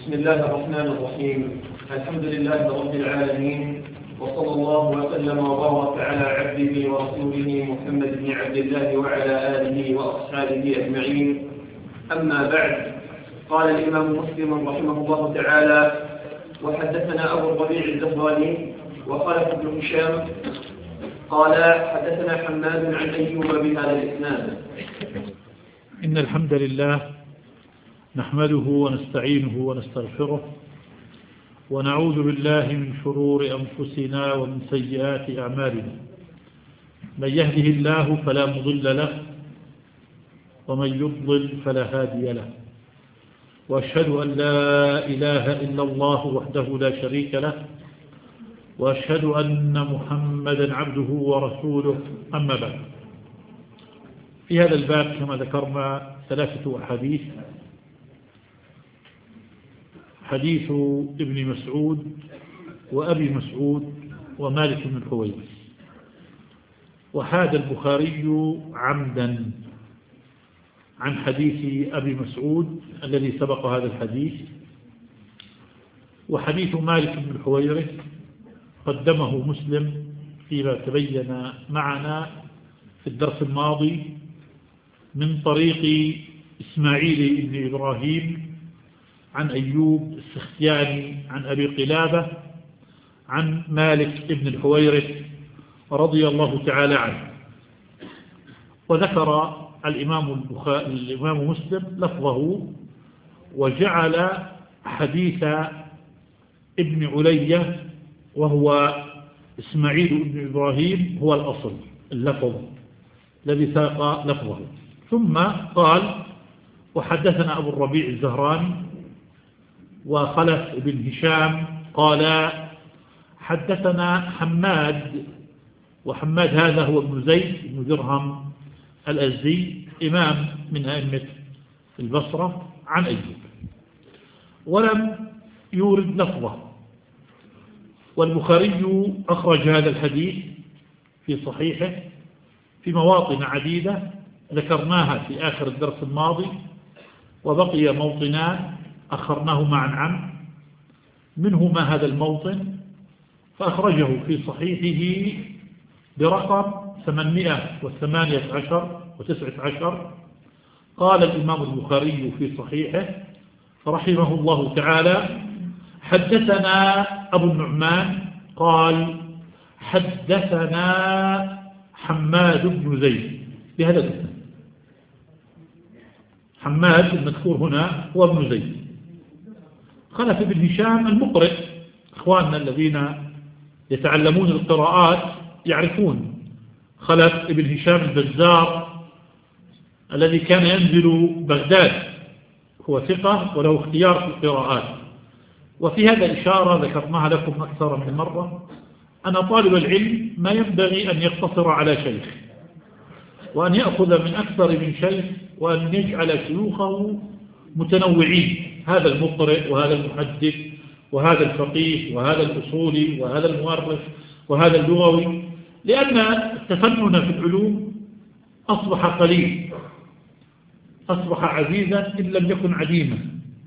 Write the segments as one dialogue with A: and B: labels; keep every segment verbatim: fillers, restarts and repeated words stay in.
A: بسم الله الرحمن الرحيم. الحمد لله رب العالمين، وصلى الله وسلم وبارك على عبده ورسوله محمد بن عبد الله وعلى آله وأصحابه أجمعين. أما بعد، قال الإمام مسلم رحمه الله تعالى: وحدثنا أبو الربيع الزهراني وخلف بن هشام قال حدثنا حماد عن أيوب بهذا الإسناد.
B: إن الحمد لله نحمده ونستعينه ونستغفره ونعوذ بالله من شرور أنفسنا ومن سيئات أعمالنا. من يهده الله فلا مضل له ومن يضلل فلا هادي له، وأشهد أن لا إله إلا الله وحده لا شريك له، وأشهد أن محمدا عبده ورسوله. أما بعد، في هذا الباب كما ذكرنا ثلاثة أحاديث: حديث ابن مسعود وأبي مسعود ومالك بن الحويرث. وحاد البخاري عمدا عن حديث أبي مسعود الذي سبق هذا الحديث، وحديث مالك بن الحويرث قدمه مسلم فيما تبين معنا في الدرس الماضي من طريق إسماعيل بن إبراهيم عن أيوب السختياني عن أبي قلابة عن مالك بن الحويرث رضي الله تعالى عنه. وذكر الإمام, الإمام مسلم لفظه، وجعل حديث ابن علية وهو إسماعيل بن إبراهيم هو الأصل، اللفظ الذي ساق لفظه. ثم قال: وحدثنا أبو الربيع الزهراني وخلف بن هشام قال حدثنا حماد، وحماد هذا هو ابن زيد بن درهم الأزدي، إمام من أئمة البصرة، عن أيوب، ولم يورد لفظه. والبخاري أخرج هذا الحديث في صحيحه في مواطن عديدة ذكرناها في آخر الدرس الماضي، وبقي موطنان أخرناهما عن عم، منهما هذا الموطن، فأخرجه في صحيحه برقم ثمانمائة وثمانية عشر وتسعة عشر. قال الإمام البخاري في صحيحه رحمه الله تعالى: حدثنا أبو النعمان قال حدثنا حماد بن زيد بهذا الاسم. حماد المذكور هنا هو ابن زيد. خلف بن هشام المقرئ، إخواننا الذين يتعلمون القراءات يعرفون خلف بن هشام البزار الذي كان ينزل بغداد، هو ثقة وله اختيار في القراءات. وفي هذا إشارة ذكرناها لكم أكثر من مرة، أن طالب العلم ما ينبغي أن يقتصر على شيخ، وأن يأخذ من أكثر من شيخ، وأن يجعل شيوخه متنوعين، هذا المقرئ وهذا المحدث وهذا الفقيه وهذا الأصولي وهذا المؤرخ وهذا اللغوي، لأن التفنن في العلوم أصبح قليل، أصبح عزيزا إن لم يكن عديما.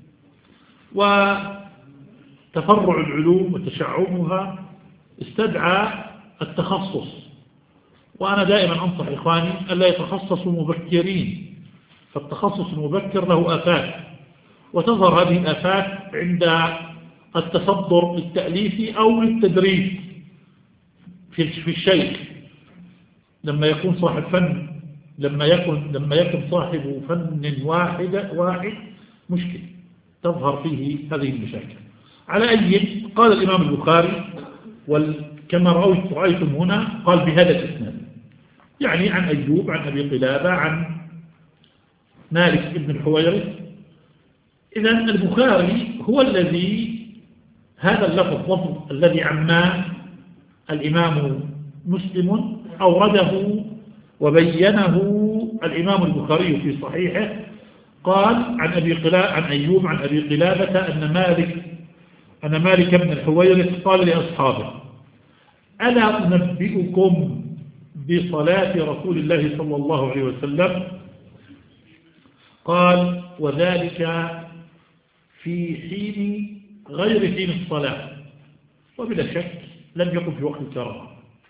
B: وتفرع العلوم وتشعبها استدعى التخصص، وأنا دائما أنصح إخواني ألا يتخصصوا مبكرين، فالتخصص المبكر له آفات، وتظهر هذه الآفات عند التصدر للتأليف أو للتدريس في الشيخ، لما يكون صاحب فن، لما يكون لما يكون صاحب فن واحد واحد مشكل تظهر فيه هذه المشاكل. على أي، قال الإمام البخاري وكما رأيتم هنا قال بهذا الإسناد، يعني عن أيوب عن أبي قلابة عن مالك بن الحويرث. إذن البخاري هو الذي هذا اللفظ لفظ الذي عماه الإمام مسلم أورده وبينه الإمام البخاري في صحيحه. قال عن أبي قلابة عن أيوب عن أبي قلابة أن مالك أن مالك بن الحويرث قال لأصحابه: ألا أنبئكم بصلاة رسول الله صلى الله عليه وسلم؟ قال: وذلك في حين غير حين الصلاة، وبلا شك لم يكن في وقت الكراهة.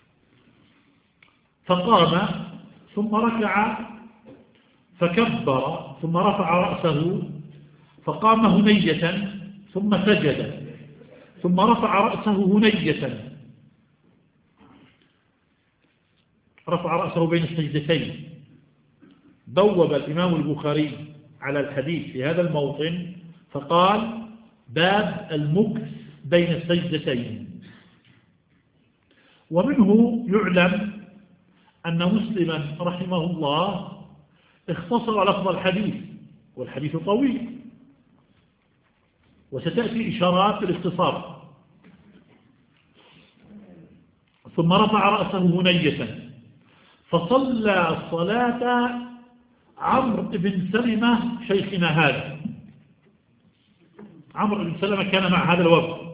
B: فقام ثم ركع فكبر ثم رفع رأسه فقام هنية ثم سجد ثم رفع رأسه هنية، رفع رأسه بين السجدتين. بوب الإمام البخاري على الحديث في هذا الموطن فقال: باب المكث بين السجدتين. ومنه يعلم أن مسلما رحمه الله اختصر لفظ الحديث، والحديث طويل وستأتي إشارات الاختصار. ثم رفع رأسه هنية فصلى صلاة عمرو بن سلمة شيخنا هذا. عمرو بن سلمة كان مع هذا الوفد،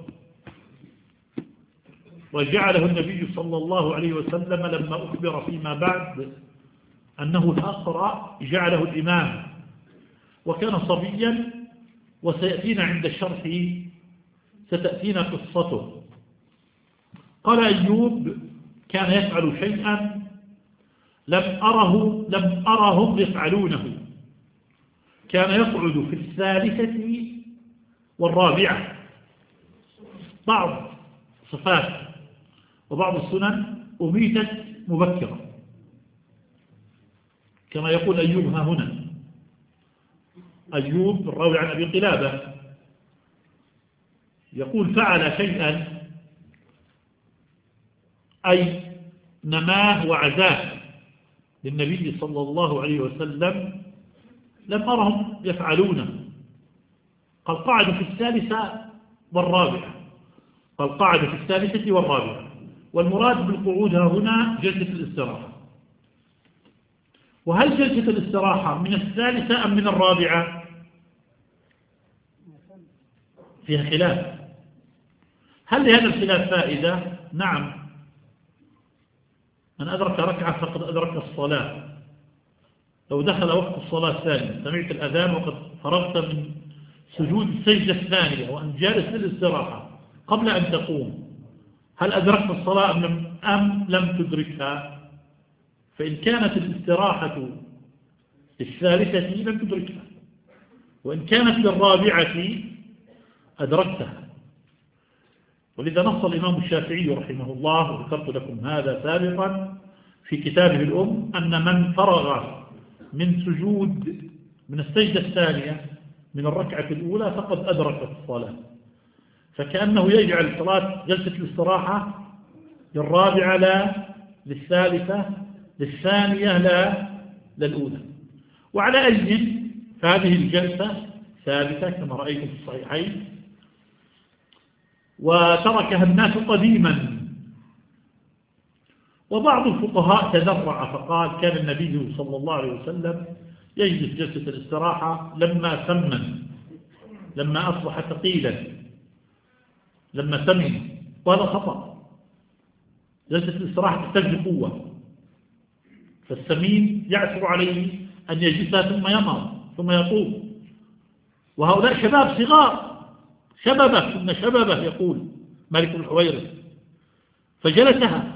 B: وجعله النبي صلى الله عليه وسلم لما أخبر فيما بعد أنه الأقرأ جعله الإمام، وكان صبيا، وسيأتينا عند الشرح ستأتينا قصته. قال أيوب: كان يفعل شيئا لم أره لم أرهم يفعلونه، كان يقعد في الثالثة والرابعة. بعض صفات وبعض السنن أميتت مبكرة، كما يقول أيوب ها هنا. أيوب الراوي عن أبي قلابة يقول: فعل شيئا أي نماه وعزاه للنبي صلى الله عليه وسلم لم أرهم يفعلونه. قال: قعد في الثالثة والرابعة، قال: قعد في الثالثة والرابعة. والمراد بالقعود هنا جلسة الاستراحة. وهل جلسة الاستراحة من الثالثة أم من الرابعة؟ فيها خلاف. هل لهذا الخلاف فائدة؟ نعم. من أدرك ركعة فقد أدرك الصلاة. لو دخل وقت الصلاة الثانية سمعت الأذان وقد فرغت من سجود السجدة الثانية وأن جالس للاستراحة قبل أن تقوم، هل أدركت الصلاة أم لم, أم لم تدركها؟ فإن كانت الاستراحة الثالثة لم تدركها، وإن كانت للرابعة أدركتها. ولذا نص الإمام الشافعي رحمه الله، وذكرت لكم هذا سابقا في كتابه الأم، أن من فرغ من سجود من السجدة الثانية من الركعة الأولى فقد أدرك الصلاة. فكأنه يجعل صلاة جلسة الاستراحة للرابعة لا للثالثة، للثانية لا للأولى. وعلى أي فهذه الجلسة ثابتة كما رأيتم في الصحيحين، وتركها الناس قديما. وبعض الفقهاء تذرع فقال: كان النبي صلى الله عليه وسلم يجلس جلسة الاستراحة لما سمن، لما أصبح ثقيلا، لما سمن، وهذا خطأ. جلسة الاستراحة تحتاج قوة، فالسمين يعسر عليه أن يجلسها ثم يمر ثم يطوب، وهؤلاء شباب صغار، شببه ثم شببه يقول مالك الحويرث، فجلسها.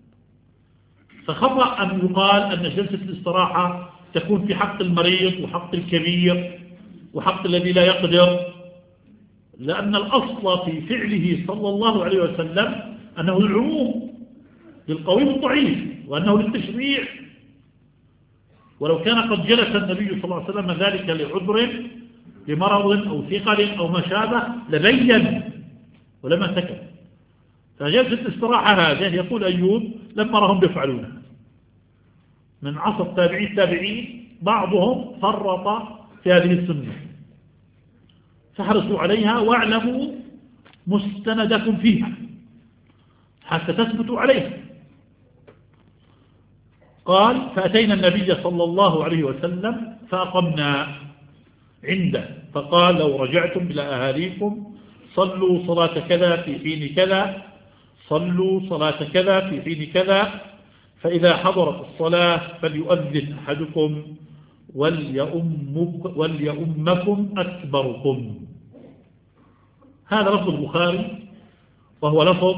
B: فخطأ أن يقال أن جلسة الاستراحة تكون في حق المريض وحق الكبير وحق الذي لا يقدر، لأن الأصل في فعله صلى الله عليه وسلم أنه للعموم، للقوي والضعيف، وأنه للتشريع. ولو كان قد جلس النبي صلى الله عليه وسلم ذلك لعذر، لمرض أو ثقل أو ما شابه، لبين ولما سكت. فجلسة الاستراحة هذه يقول أيوب لما رهم يفعلونها. من عصر التابعين التابعين بعضهم فرط في هذه السنة، فحرصوا عليها واعلموا مستندكم فيها حتى تثبتوا عليها. قال: فأتينا النبي صلى الله عليه وسلم فأقمنا عنده، فقال: لو رجعتم إلى أهاليكم صلوا صلاة كذا في حين كذا، صلوا صلاة كذا في حين كذا، فإذا حضرت الصلاة فليؤذن أحدكم وليؤمك وليؤمكم أكبركم. هذا لفظ البخاري، وهو لفظ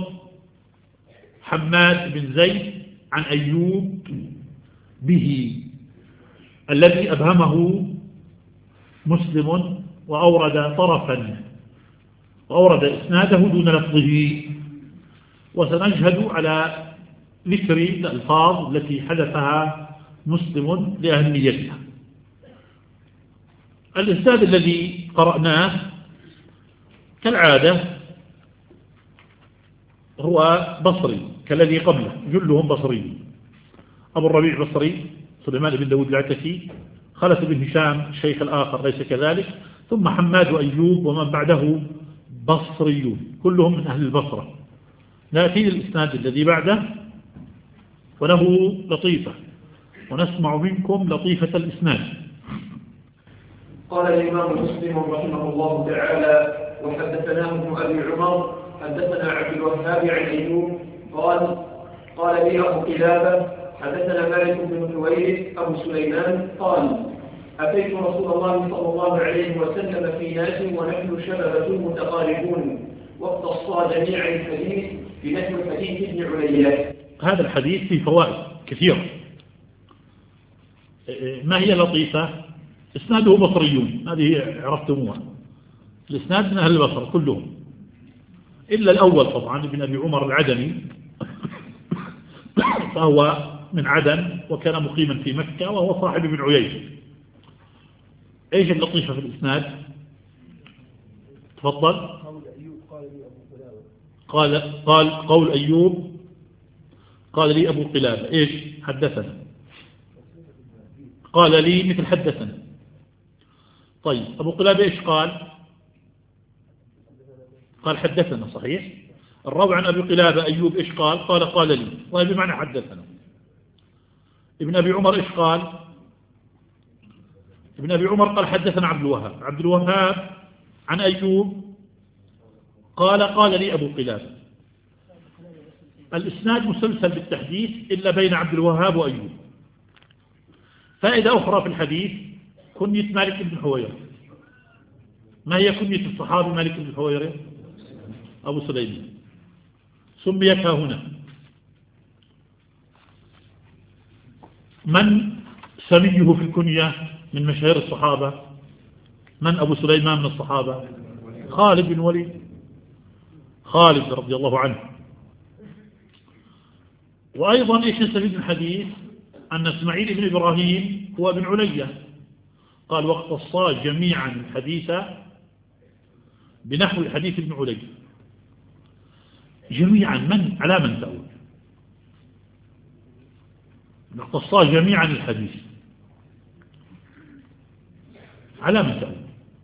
B: حماد بن زيد عن أيوب به، الذي أبهمه مسلم وأورد طرفا وأورد إسناده دون لفظه. وسنجهد على ذكر الألفاظ التي حدثها مسلم لأهميتها. الإسناد الذي قرأناه كالعادة هو بصري كالذي قبله، جلهم بصري. أبو الربيع بصري، سليمان بن داود العتكي، خلف بن هشام الشيخ الآخر ليس كذلك، ثم حماد وأيوب ومن بعده بصريون كلهم من أهل البصرة. نأتي للإسناد الذي بعده وله لطيفة، ونسمع منكم لطيفة الإسناد.
A: قال الإمام مسلم رحمه الله تعالى: وحدثناه ابن أبي عمر حدثنا عبد الوهاب عن أيوب قال: قال لي أبو قلابة حدثنا مالك بن حويرث أبو سليمان قال: أتيت رسول الله صلى الله عليه وسلم في ناس ونحن شبابة متقاربون واقتصى جميع الحديث بنحو حديث ابن عليا.
B: هذا الحديث فيه فوائد كثيرة. ما هي لطيفة؟ إسناده بصريون، هذه عرفتموها. الإسناد من أهل البصر كلهم إلا الأول طبعا ابن أبي عمر العدني فهو من عدن وكان مقيما في مكة وهو صاحب ابن عيينة. ايش اللطيفة في الإسناد؟ تفضل. قال قال قول أيوب قال لي أبو قلابة ايش حدثنا، قال لي مثل حدثنا. طيب أبو قلابة ايش قال؟ قال حدثنا صحيح. الراوي عن أبي قلابة أيوب ايش قال؟ قال قال لي، وهي بمعنى حدثنا. ابن أبي عمر ايش قال؟ ابن أبي عمر قال حدثنا عبد الوهاب. عبد الوهاب عن أيوب قال قال لي أبو قلابة. الإسناد مسلسل بالتحديث إلا بين عبد الوهاب وأيوب. فائدة أخرى في الحديث: كنية مالك بن حويرث. ما هي كنية الصحابي مالك بن حويرث؟ أبو سليمان. سميتها هنا. من سميه في الكنية من مشاهير الصحابة؟ من أبو سليمان من الصحابة؟ خالد بن وليد، خالد رضي الله عنه. وأيضا إيش نستفيد من الحديث؟ أن إسماعيل بن إبراهيم هو ابن عليا. قال: واقتصا جميعا الحديث بنحو الحديث ابن عليا. جميعا من؟ على من تقول؟ واقتصا جميعا الحديث على من تقول؟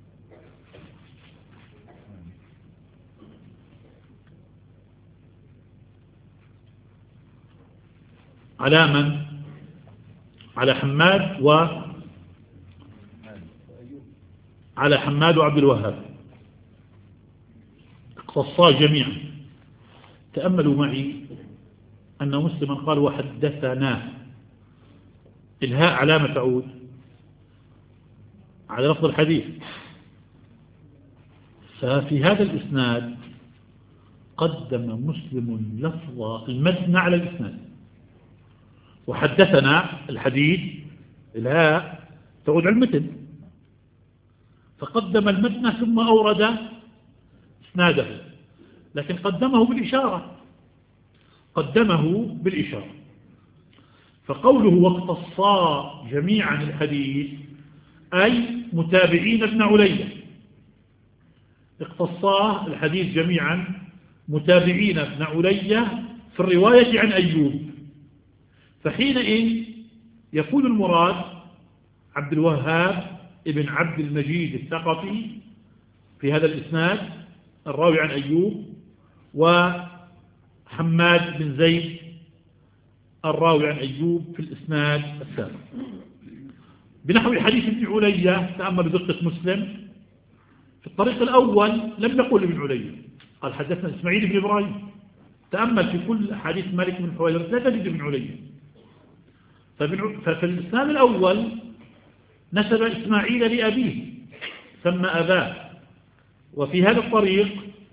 B: على من؟ على حماد و على حماد وعبد الوهاب. اقتصا جميعا. تأملوا معي أن مسلما قال وحدثنا، الهاء علامة تعود على لفظ الحديث. ففي هذا الإسناد قدم مسلم لفظ المتن على الإسناد. وحدثنا الحديث الهاء تعود على المتن، فقدم المتن ثم أورد إسناده، لكن قدمه بالإشارة قدمه بالإشارة. فقوله واقتصا جميعا الحديث أي متابعين ابن عليا. اقتصا الحديث جميعا متابعين ابن عليا في الرواية عن أيوب. فحينئذ يكون المراد عبد الوهاب ابن عبد المجيد الثقفي في هذا الإسناد الراوي عن أيوب، وحماد بن زيد الراوي عن أيوب في الإسناد السابق بنحو حديث ابن عليا. تأمل دقة مسلم في الطريق الأول لم يقل ابن عليا، قال حدثنا إسماعيل بن إبراهيم. تأمل في كل حديث مالك بن حويرث لا تجد ابن عليا. ففي الإسناد الأول نسب إسماعيل لأبيه سمى أباه، وفي هذا الطريق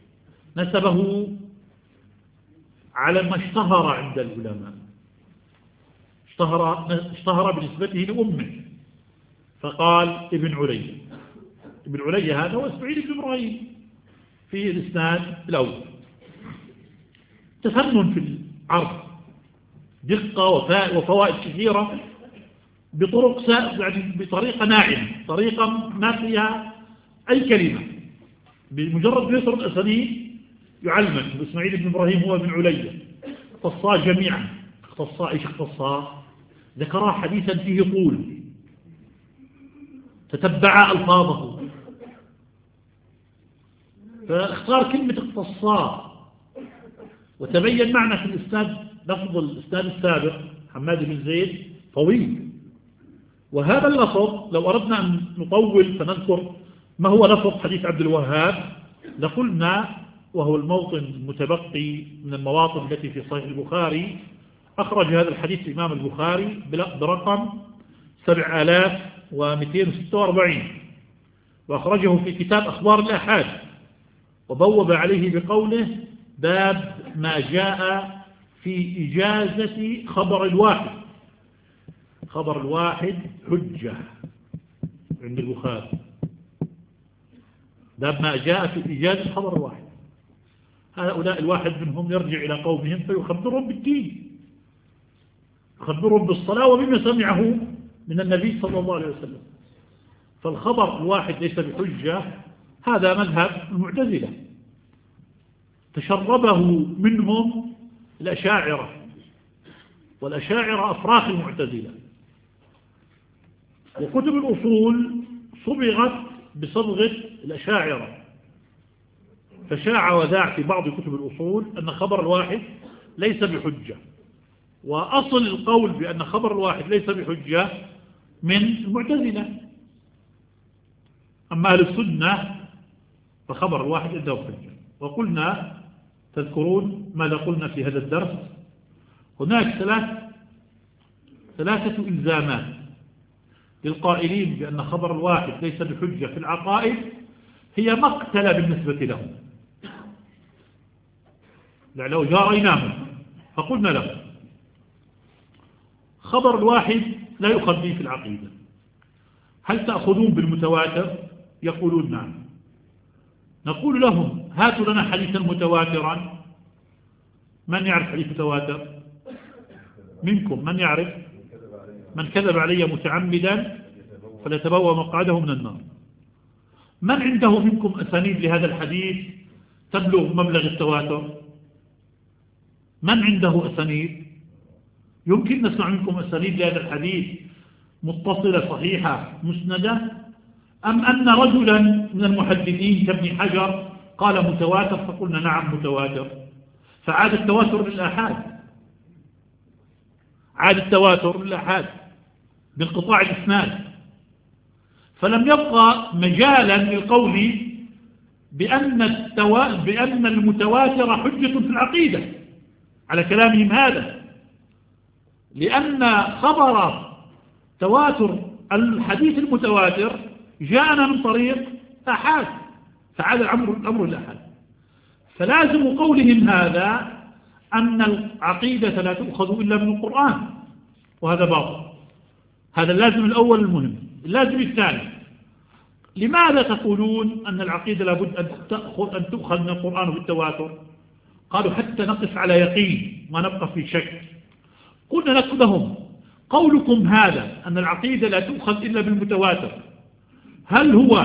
B: نسبه على ما اشتهر عند العلماء، اشتهر, اشتهر بنسبته لأمه، فقال ابن علي. ابن علي هذا هو إسماعيل بن إبراهيم في الإسناد الأول. تفنن في العرض، دقة وفوائد كثيرة بطرق يعني بطريقة ناعمة، طريقة ما فيها أي كلمة، بمجرد يسر الأسانيد يعلمك إسماعيل بن إبراهيم هو ابن علي. اختصا جميعا، اختصا إيش اختصا؟ ذكر حديثا فيه طول، تتبع ألفاظه، فاختار كلمة اختصا، وتبين معنا في الإسناد لفظ الإسناد السابق حماد بن زيد طويل، وهذا اللفظ لو أردنا أن نطول فنذكر ما هو لفظ حديث عبد الوهاب لقلنا، وهو الموطن المتبقي من المواطن التي في صحيح البخاري. أخرج هذا الحديث الإمام البخاري برقم سبع آلاف ومئتين وستة وأربعين، وأخرجه في كتاب أخبار الآحاد، وبوب عليه بقوله باب ما جاء في إجازة خبر الواحد. خبر الواحد حجة عند البخاري، باب ما جاء في إجازة خبر الواحد. هؤلاء الواحد منهم يرجع إلى قومهم فيخبرهم بالدين، يخبرهم بالصلاة وبما سمعه من النبي صلى الله عليه وسلم. فالخبر الواحد ليس بحجة، هذا مذهب المعتزلة تشربه منهم الأشاعرة، والأشاعرة أفراخ المعتزلة. وكتب الأصول صبغت بصبغة الأشاعرة، فشاع وذاع في بعض كتب الأصول أن خبر الواحد ليس بحجة، وأصل القول بأن خبر الواحد ليس بحجة من المعتزلة. أما أهل السنة فخبر الواحد عنده حجة. وقلنا تذكرون ماذا قلنا في هذا الدرس؟ هناك ثلاث ثلاثة إلزامات للقائلين بأن خبر الواحد ليس بحجة في العقائد، هي مقتلة بالنسبة لهم. لو جاريناهم فقلنا لهم خبر الواحد لا يؤخذ به في العقيدة، هل تأخذون بالمتواتر؟ يقولون نعم. نقول لهم هاتوا لنا حديثا متواترا. من يعرف حديث متواتر منكم؟ من يعرف؟ من كذب علي متعمدا فليتبوأ مقعده من النار. من عنده منكم أسانيد لهذا الحديث تبلغ مبلغ التواتر؟ من عنده أسانيد؟ يمكن نسمع منكم أسانيد لهذا الحديث متصلة صحيحة مسندة، أم أن رجلا من المحدثين كابن حجر قال متواتر فقلنا نعم متواتر، فعاد التواتر للآحاد، عاد التواتر للآحاد بانقطاع الإسناد، فلم يبقى مجالا للقول بأن, التوا... بأن المتواتر حجة في العقيدة على كلامهم هذا، لأن خبر تواتر الحديث المتواتر جاءنا من طريق آحاد، فعاد الأمر الأمر الآحاد. فلازم قولهم هذا أن العقيدة لا تؤخذ إلا من القرآن، وهذا باطل. هذا اللازم الأول المهم. اللازم الثاني، لماذا تقولون أن العقيدة لابد أن تأخذ أن تؤخذ من القرآن بالتواتر؟ قالوا حتى نقف على يقين ما نبقى في شك. قلنا لهم قولكم هذا أن العقيدة لا تؤخذ إلا بالمتواتر، هل هو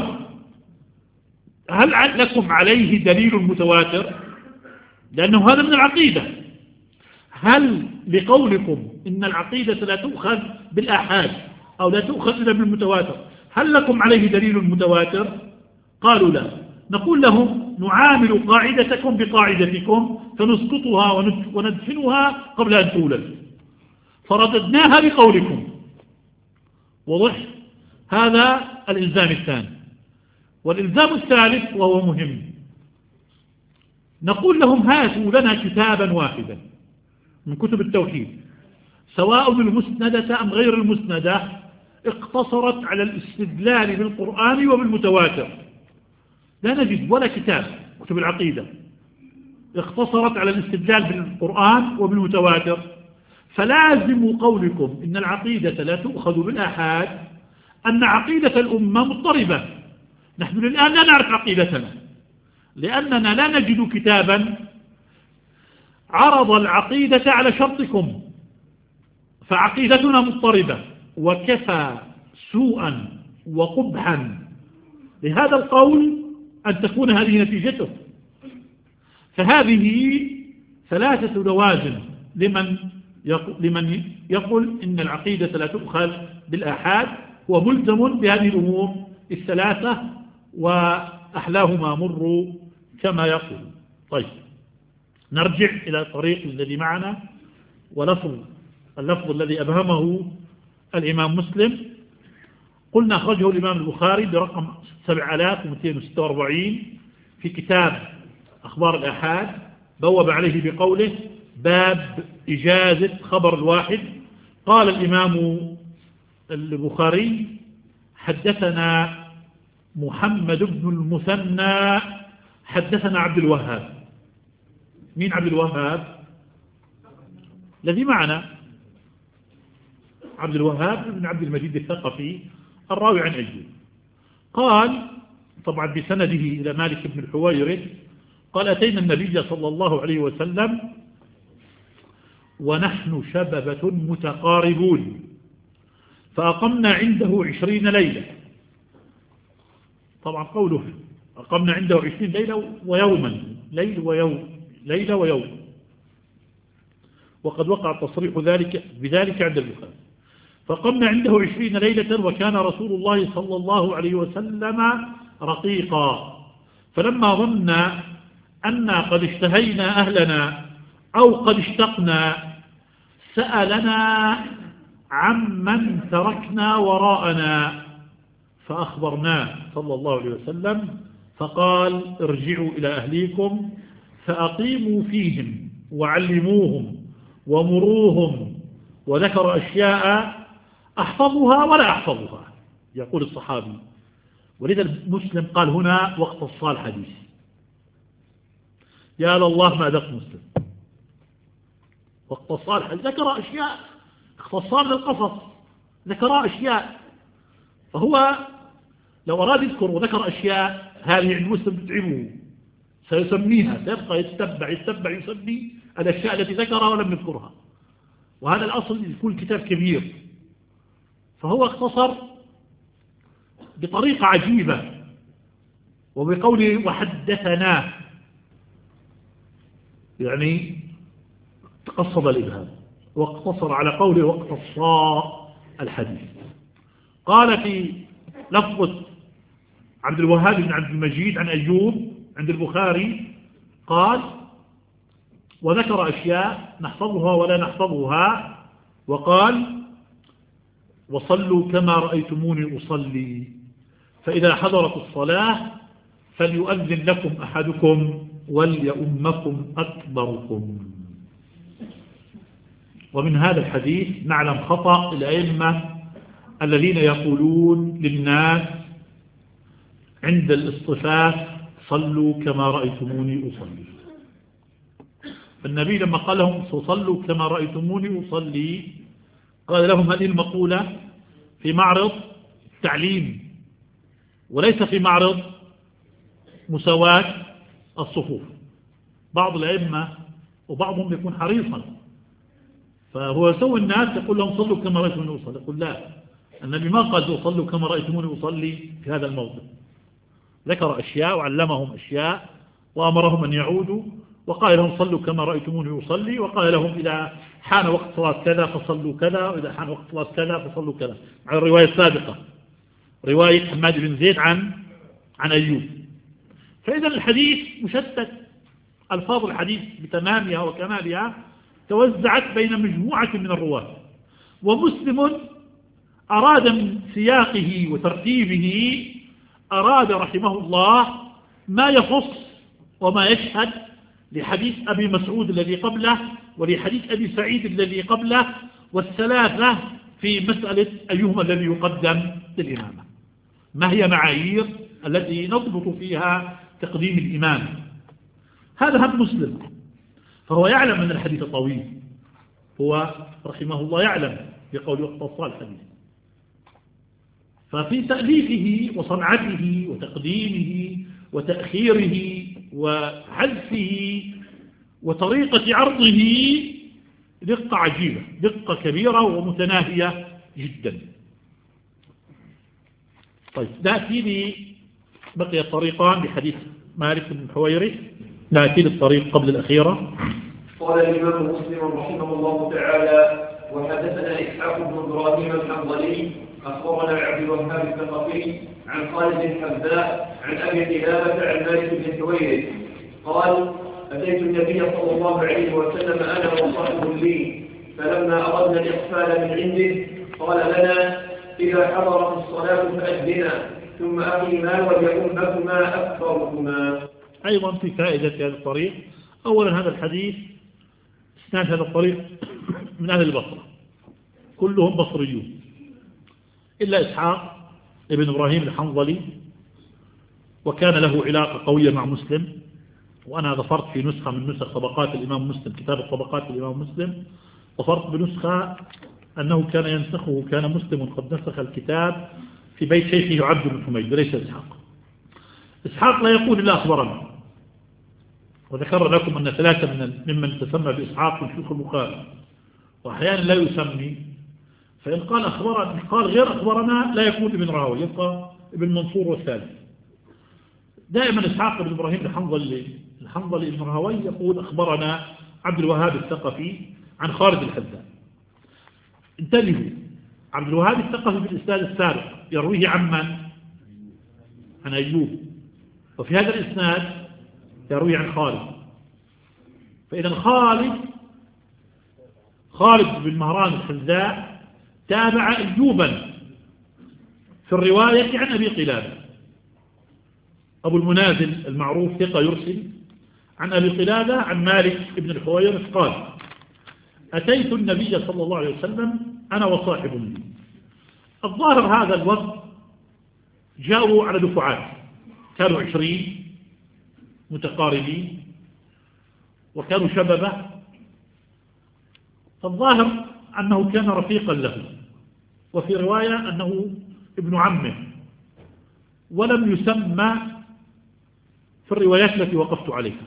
B: هل لكم عليه دليل متواتر؟ لأنه هذا من العقيدة. هل لقولكم إن العقيدة لا تؤخذ بالآحاد أو لا تؤخذ إلا بالمتواتر هل لكم عليه دليل متواتر؟ قالوا لا. نقول لهم نعامل قاعدتكم بقاعدتكم فنسقطها وندفنها قبل أن تولد، فرددناها بقولكم. وضح؟ هذا الإلزام الثاني. والإلزام الثالث وهو مهم، نقول لهم هاتوا لنا كتابا واحدا من كتب التوحيد، سواء المسندة أم غير المسندة، اقتصرت على الاستدلال بالقرآن وبالمتواتر. لا نجد ولا كتاب كتب العقيدة اقتصرت على الاستدلال بالقرآن وبالمتواتر، فلازم قولكم إن العقيدة لا تؤخذ بالآحاد أن عقيدة الأمة مضطربة. نحن الآن لا نعرف عقيدتنا، لأننا لا نجد كتابا عرض العقيدة على شرطكم، فعقيدتنا مضطربة، وكفى سوءا وقبحا لهذا القول أن تكون هذه نتيجته. فهذه ثلاثة لوازم لمن لمن يقول إن العقيدة لا تؤخذ بالآحاد، هو ملزم بهذه الأمور الثلاثة وأحلاهما مر كما يقول. طيب، نرجع إلى الطريق الذي معنا، ولفظ اللفظ الذي أبهمه الإمام مسلم قلنا أخرجه الإمام البخاري برقم سبعة آلاف ومئتين وستة وأربعين في كتاب أخبار الآحاد، بوب عليه بقوله: باب إجازة خبر الواحد. قال الإمام البخاري: حدثنا محمد بن المثنى حدثنا عبد الوهاب. مين عبد الوهاب؟ الذي معنا عبد الوهاب بن عبد المجيد الثقفي الراوي عن أيوب. قال طبعا بسنده إلى مالك بن الحويرث قال: أتينا النبي صلى الله عليه وسلم ونحن شببة متقاربون، فأقمنا عنده عشرين ليلة. طبعا قوله أقمنا عنده عشرين ليلة ويوما، ليل ويوم، ليلة ويوم، وقد وقع تصريح ذلك بذلك عند البخاري. فقمنا عنده عشرين ليلة، وكان رسول الله صلى الله عليه وسلم رقيقا، فلما ظن أنا قد اشتهينا أهلنا أو قد اشتقنا سألنا عمن تركنا وراءنا، فأخبرناه صلى الله عليه وسلم، فقال: ارجعوا إلى أهليكم فأقيموا فيهم وعلموهم ومروهم، وذكر أشياء أحفظها ولا أحفظها، يقول الصحابي. ولذا المسلم قال هنا واقتص الحديث. يا لله ما ذق مسلم، واقتص الحديث، ذكر أشياء، اختصار للقصص، ذكر أشياء. فهو لو أراد يذكر وذكر أشياء هذه عند مسلم تتعبه، سيسميها، سيبقى يتبع يتبع يسمي الأشياء التي ذكرها ولم يذكرها، وهذا الأصل يكون كتاب كبير. فهو اختصر بطريقة عجيبة، وبقوله وحدثنا، يعني تقصد الإبهام، واقتصر على قوله واقتصى الحديث. قال في لفظة عبد الوهاب بن عبد المجيد عن أيوب عند البخاري قال: وذكر أشياء نحفظها ولا نحفظها، وقال: وصلوا كما رأيتموني أصلي، فإذا حضرت الصلاة فليؤذن لكم أحدكم وليؤمكم أكبركم. ومن هذا الحديث نعلم خطأ الأئمة الذين يقولون للناس عند الاصطفاف: صلوا كما رأيتموني أصلي. فالنبي لما قال لهم صلوا كما رأيتموني أصلي، قال لهم هذه المقولة في معرض التعليم، وليس في معرض مساواة الصفوف. بعض الأئمة وبعضهم يكون حريصا، فهو يسوي الناس يقول لهم صلوا كما رأيتموني أصلي. يقول لا، النبي ما قال صلوا كما رأيتموني أصلي في هذا الموضع، ذكر أشياء وعلمهم أشياء وأمرهم أن يعودوا، وقال لهم صلوا كما رأيتموني أصلي، وقال لهم إذا حان وقت صلاة كذا فصلوا كذا، وإذا حان وقت صلاة كذا فصلوا كذا، على الرواية السابقة، رواية حماد بن زيد عن عن أيوب. فإذا الحديث مشتت، ألفاظ الحديث بتمامها وكمالها توزعت بين مجموعة من الرواة، ومسلم أراد من سياقه وترتيبه أراد رحمه الله ما يخص وما يشهد لحديث أبي مسعود الذي قبله ولحديث أبي سعيد الذي قبله، والثلاثة في مسألة أيهما الذي يقدم للإمامة، ما هي معايير التي نضبط فيها تقديم الإمام. هذا هم مسلم، فهو يعلم أن الحديث طويل، هو رحمه الله يعلم بقول واختصار الحديث، ففي تأليفه وصنعته وتقديمه وتأخيره وحذفه وطريقة عرضه دقة عجيبة، دقة كبيرة ومتناهية جدا. طيب نأتي لي بقي الطريقان بحديث مالك بن الحويرث، نأتي للطريق قبل الأخيرة.
A: قال الإمام مسلم رحمه الله تعالى: وحدثنا إسحاق بن إبراهيم الحنظلي أخبرنا عبد الوهاب الثقفي عن خالد الحذاء عن أبي قلابة عن مالك بن الحويرث قال: أتيت النبي صلى الله عليه وسلم أنا وصاحب لي، فلما أردنا الإغفال من عنده قال لنا: إذا حضرت الصلاة فأذنا، ثم أقيما وليؤمكما أكثركما.
B: أيضا في فائدة هذا الطريق، أولا هذا الحديث اسناد هذا الطريق من أهل البصرة، كلهم بصريون إلا إسحاق ابن إبراهيم الحنظلي، وكان له علاقة قوية مع مسلم، وأنا ظفرت في نسخة من نسخ طبقات الإمام مسلم، كتاب الطبقات الإمام مسلم، ظفرت بنسخة أنه كان ينسخه، كان مسلم قد نسخ الكتاب في بيت شيخه عبد بن حميد وليس إسحاق. إسحاق لا يقول إلا أخبرنا، وذكر لكم أن ثلاثة من ممن تسمى بإسحاق من شيوخ البخاري، وأحيانا لا يسمي، فإن قال أخبرنا قال غير أخبرنا لا يكون ابن راهوي، يبقى ابن منصور والثالث. دائما إسحاق بن إبراهيم الحنظلي الحنظلي ابن راهوي يقول أخبرنا عبد الوهاب الثقفي عن خالد الحذاء. انتبهوا، عبد الوهاب الثقفي في الإسناد السابق يرويه عن من؟ عن أيوب، وفي هذا الإسناد يروي عن خالد. فإذا خالد خالد بن مهران الحذاء تابع أيوبا في الرواية عن أبي قلابة. أبو المنازل المعروف ثقة يرسل عن أبي قلابة عن مالك بن الحويرث قال: أتيت النبي صلى الله عليه وسلم أنا وصاحب لي. الظاهر هذا الوقت جاءوا على دفعات، كانوا عشرين متقاربين وكانوا شبابه، فالظاهر أنه كان رفيقا له، وفي رواية أنه ابن عمه، ولم يسمى في الروايات التي وقفت عليها.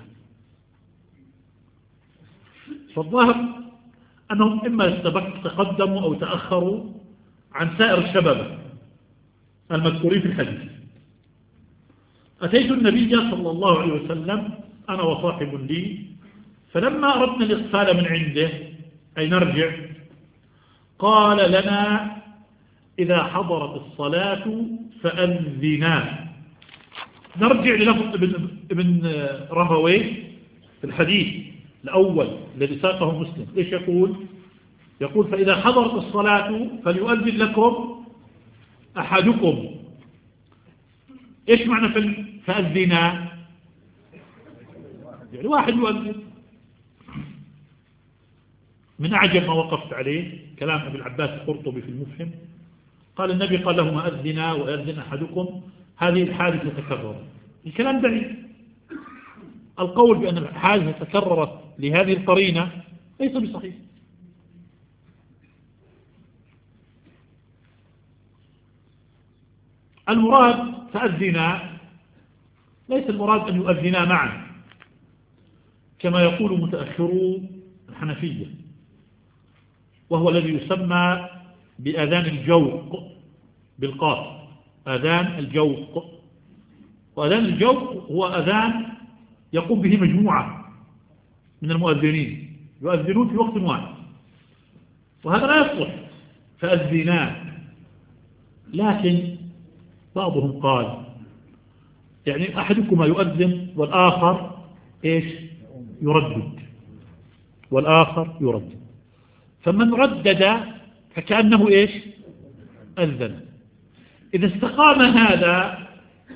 B: فالظاهر أنهم إما تقدموا أو تأخروا عن سائر الشباب المذكورين في الحديث. أتيت النبي صلى الله عليه وسلم أنا وصاحب لي، فلما أردنا الإغفال من عنده أي نرجع قال لنا: إذا حضرت الصلاة فأذنا. نرجع للفظ ابن, ابن راهويه في الحديث الأول الذي ساقه مسلم، إيش يقول؟ يقول: فإذا حضرت الصلاة فليؤذن لكم أحدكم. إيش معنى فأذنا؟ يعني واحد يؤذن. من أعجب ما وقفت عليه كلام أبي العباس القرطبي في المفهم، قال النبي قال لهم: أذنا وأذن أحدكم، هذه الحادثة تكررت. الكلام بعيد، القول بأن الحادثة تكررت لهذه القرينة ليس بصحيح. المراد فأذنا ليس المراد أن يؤذنا معا كما يقول متأخرو الحنفية، وهو الذي يسمى بأذان الجوق بالقاف، أذان الجوق. وأذان الجوق هو أذان يقوم به مجموعة من المؤذنين يؤذنون في وقت واحد، وهذا لا يصلح فأذنا. لكن بعضهم قال يعني أحدكما يؤذن والآخر إيش يردد، والآخر يردد، فمن ردد فكأنه إيش أذن. إذا استقام هذا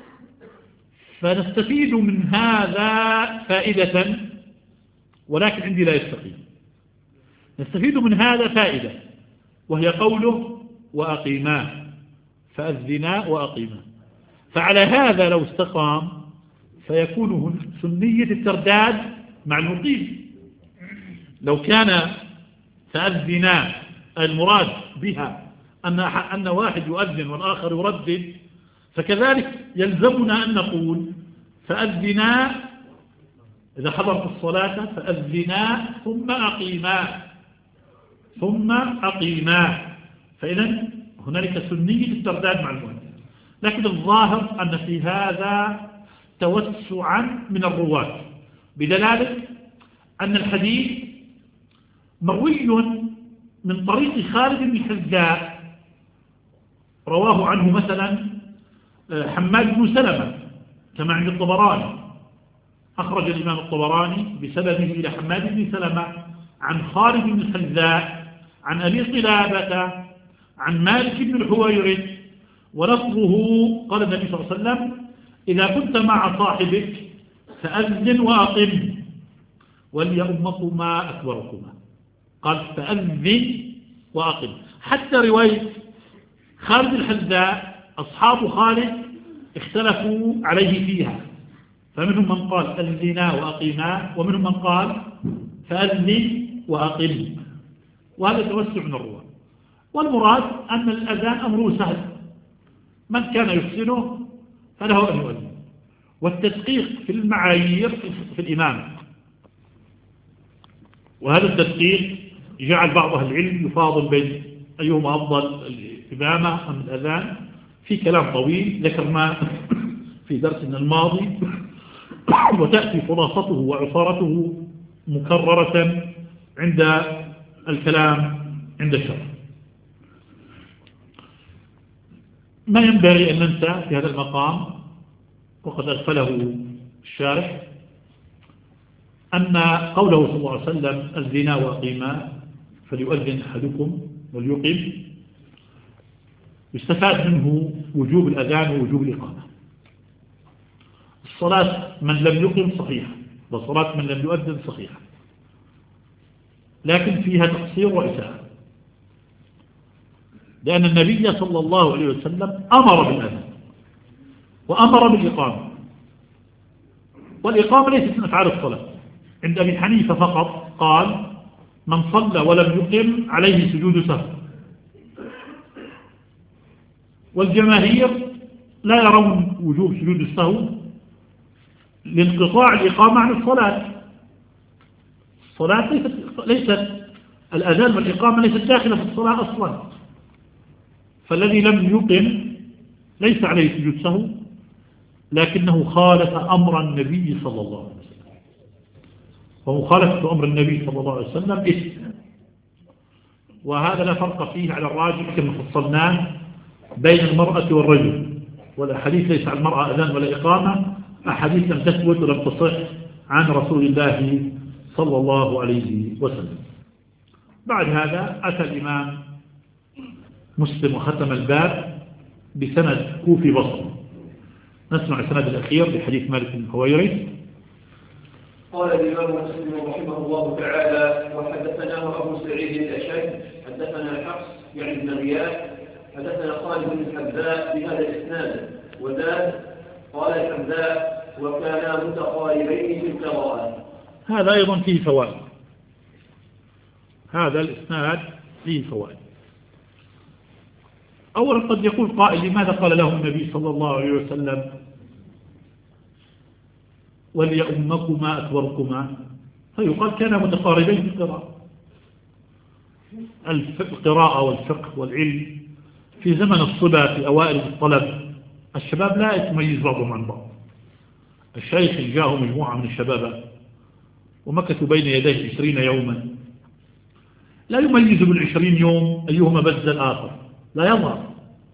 B: فنستفيد من هذا فائدة، ولكن عندي لا يستقيم. نستفيد من هذا فائدة وهي قوله: وأقيما، فأذنا وأقيما. فعلى هذا لو استقام فيكون سنية الترداد مع المقيم. لو كان فأذنا المراد بها أن أن واحد يؤذن والآخر يردد، فكذلك يلزمنا أن نقول فأذنا إذا حضرت الصلاة فأذنا ثم أقيما ثم أقيما. فإذا هنالك سنية الترداد مع المؤذن، لكن الظاهر أن في هذا توسعا من الرواة، بدلالة أن الحديث مروي من طريق خالد بن حذاء، رواه عنه مثلا حماد بن سلمة كما عند الطبراني، أخرج الإمام الطبراني بسببه إلى حماد بن سلمة عن خالد بن حذاء عن أبي قلابة عن مالك بن الحويرث، ولفظه قال النبي صلى الله عليه وسلم: إذا كنت مع صاحبك فأذن وأقم وليؤمكما أكبركما. قال فأذن وأقم. حتى رواية خالد الحذاء أصحاب خالد اختلفوا عليه فيها، فمنهم من قال أذنا وأقيما، ومنهم من قال فأذن وأقم، وهذا توسع من الرواة. والمراد أن الأذان أمره سهل، من كان يحسنه فله أن يؤذن، والتدقيق في المعايير في الإمام، وهذا التدقيق جعل بعض أهل العلم يفاضل بين أيهما أفضل، الإمامة أم الأذان، في كلام طويل ذكرنا في درسنا الماضي، وتأتي خلاصته وعصارته مكررة عند الكلام عند الشرح. ما ينبغي أن ننسى في هذا المقام، وقد أغفله الشارح، أن قوله صلى الله عليه وسلم: الزنا وأقيما فليؤذن أحدكم وليقم، يستفاد منه وجوب الأذان ووجوب الإقامة. الصلاة من لم يقم صحيحة، وصلاة من لم يؤذن صحيحة، لكن فيها تقصير وإساءة، لأن النبي صلى الله عليه وسلم أمر بالأذان وأمر بالإقامة، والإقامة ليست من أفعال الصلاة. عند أبي حنيفة فقط قال: من صلى ولم يقم عليه سجود سهو. والجماهير لا يرون وجوب سجود السهو لانقطاع الإقامة عن الصلاة. الصلاة ليست, ليست الأذان والإقامة ليست داخلة في الصلاة أصلا، فالذي لم يقم ليس عليه سجود سهو، لكنه خالف أمر النبي صلى الله عليه وسلم، ومخالفة أمر النبي صلى الله عليه وسلم إثم، وهذا لا فرق فيه على الراجح كما فصلناه بين المرأة والرجل. والأحاديث ليس على المرأة أذان ولا إقامة، أحاديث لم تثبت ولم تصح عن رسول الله صلى الله عليه وسلم. بعد هذا أتى الإمام مسلم وختم الباب بسند كوفي بصري. نسمع السند الأخير بحديث مالك بن الحويرث.
A: قال الإمام مسلم رحمه الله تعالى: وحدثناه أبو سعيد الأشد حدثنا حفص يعني بن غياث حدثنا خالد بن الحذاء بهذا الإسناد، وزاد قال الحذاء: وكانا متقاربين في القراءة.
B: هذا أيضا فيه فوائد، هذا الإسناد فيه فوائد. أولا قد يقول قائل: لماذا قال له النبي صلى الله عليه وسلم وليؤمكما أكبركما؟ فيقال كانا متقاربين في القراءة. القراءة والفقه والعلم في زمن الصبا في أوائل الطلب الشباب لا يتميز بعضهم عن بعض. الشيخ جاءه مجموعة من الشباب ومكثوا بين يديه عشرين يوما، لا يميز بالعشرين يوم أيهما بز الآخر، لا يظهر.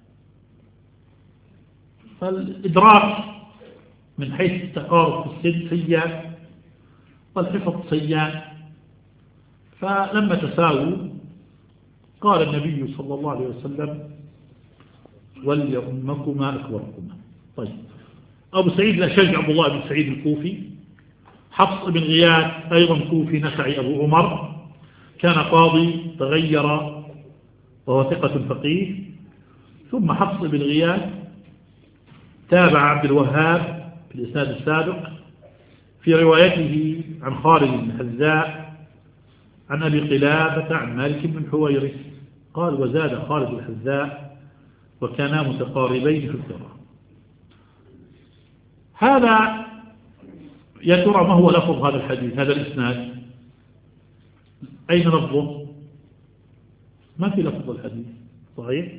B: فالإدراك من حيث التقارب في السن سيان، والحفظ سيان، فلما تساووا قال النبي صلى الله عليه وسلم: وليؤمكما أكبركما. طيب، أبو سعيد الأشج عبد الله بن سعيد الكوفي، حفص بن غياث أيضا كوفي نخعي أبو عمر، كان قاضي تغير وهو ثقة فقيه. ثم حفص بن غياث تابع عبد الوهاب في الإسناد السابق في روايته عن خالد بن حذاء عن أبي قلابة عن مالك بن حويرث قال وزاد خالد بن حذاء وكانا متقاربين في القراءة. هذا يا ترى ما هو لفظ هذا الحديث؟ هذا الإسناد أين لفظه؟ ما في لفظ الحديث صحيح.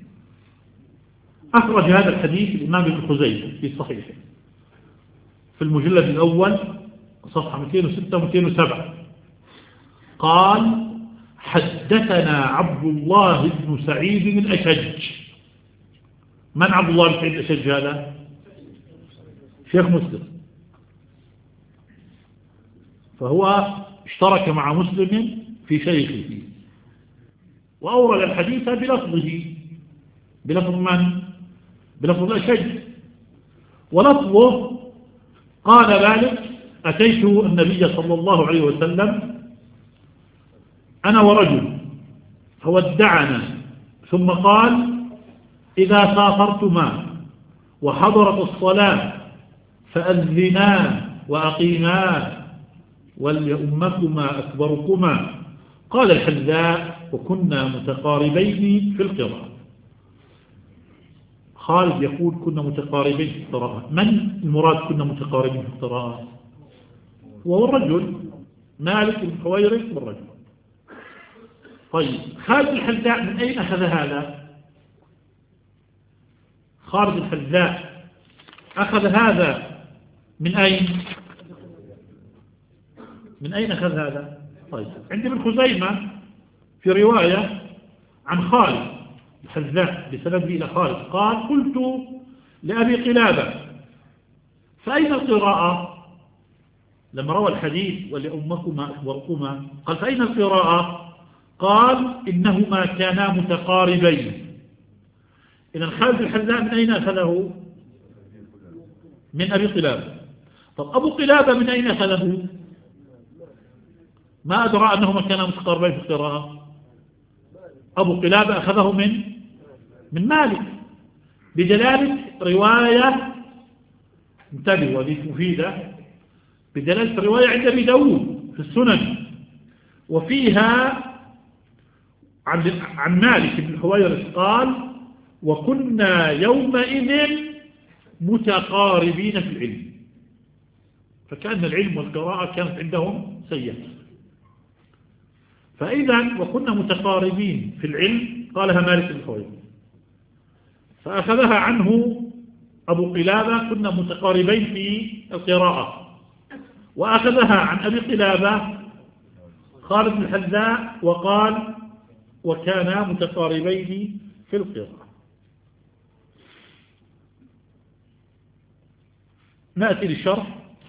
B: أخرج هذا الحديث الإمام ابن خزيمة في صحيحه في المجلد الأول صفحة مئتين وستة ومئتين وسبعة قال حدثنا عبد الله بن سعيد الأشج. من عبد الله بن سعيد الأشج هذا؟ شيخ مسلم، فهو اشترك مع مسلم في شيخه وأورد الحديث بلفظه بلفظ من؟ بلفظ الأشج. ولفظه قال مالك أتيت النبي صلى الله عليه وسلم أنا ورجل فودعنا ثم قال إذا سافرتما وحضرت الصلاة فأذنا وأقيما وليؤمكما أكبركما. قال الحذاء وكنا متقاربين في القراءة. خالد يقول كنا متقاربين في القراءة. من المراد كنا متقاربين في القراءة؟ وهو الرجل مالك بن حويرث والرجل. طيب خالد الحذاء من أين أخذ هذا؟ خالد الحذاء أخذ هذا من أين؟ من أين أخذ هذا؟ طيب عند ابن خزيمة في رواية عن خالد الحذاء بسند إلى خالد قال قلت لأبي قلابة فأين القراءة؟ لما روى الحديث ولأمكما أكبركما قال فأين القراءة؟ قال إنهما كانا متقاربين. إذن خالد الحذاء من أين أخذه؟ من أبي قلابة. طب أبو قلابة من أين أخذه؟ ما أدرى أنهما كانا متقاربين في القراءة. أبو قلابة أخذه من من مالك بدلالة رواية انتبهوا هذه مفيدة بدلالة رواية عند أبي داود في السنن وفيها عن عن مالك بن حويرث قال وكنا يومئذ متقاربين في العلم. فكأن العلم والقراءة كانت عندهم سيئة. فإذا وكنا متقاربين في العلم قالها مالك بن حويرث فأخذها عنه أبو قلابة كنا متقاربين في القراءة وأخذها عن أبي قلابة خالد بن الحذاء وقال وكانا متقاربين في القراءة. نأتي للشرح.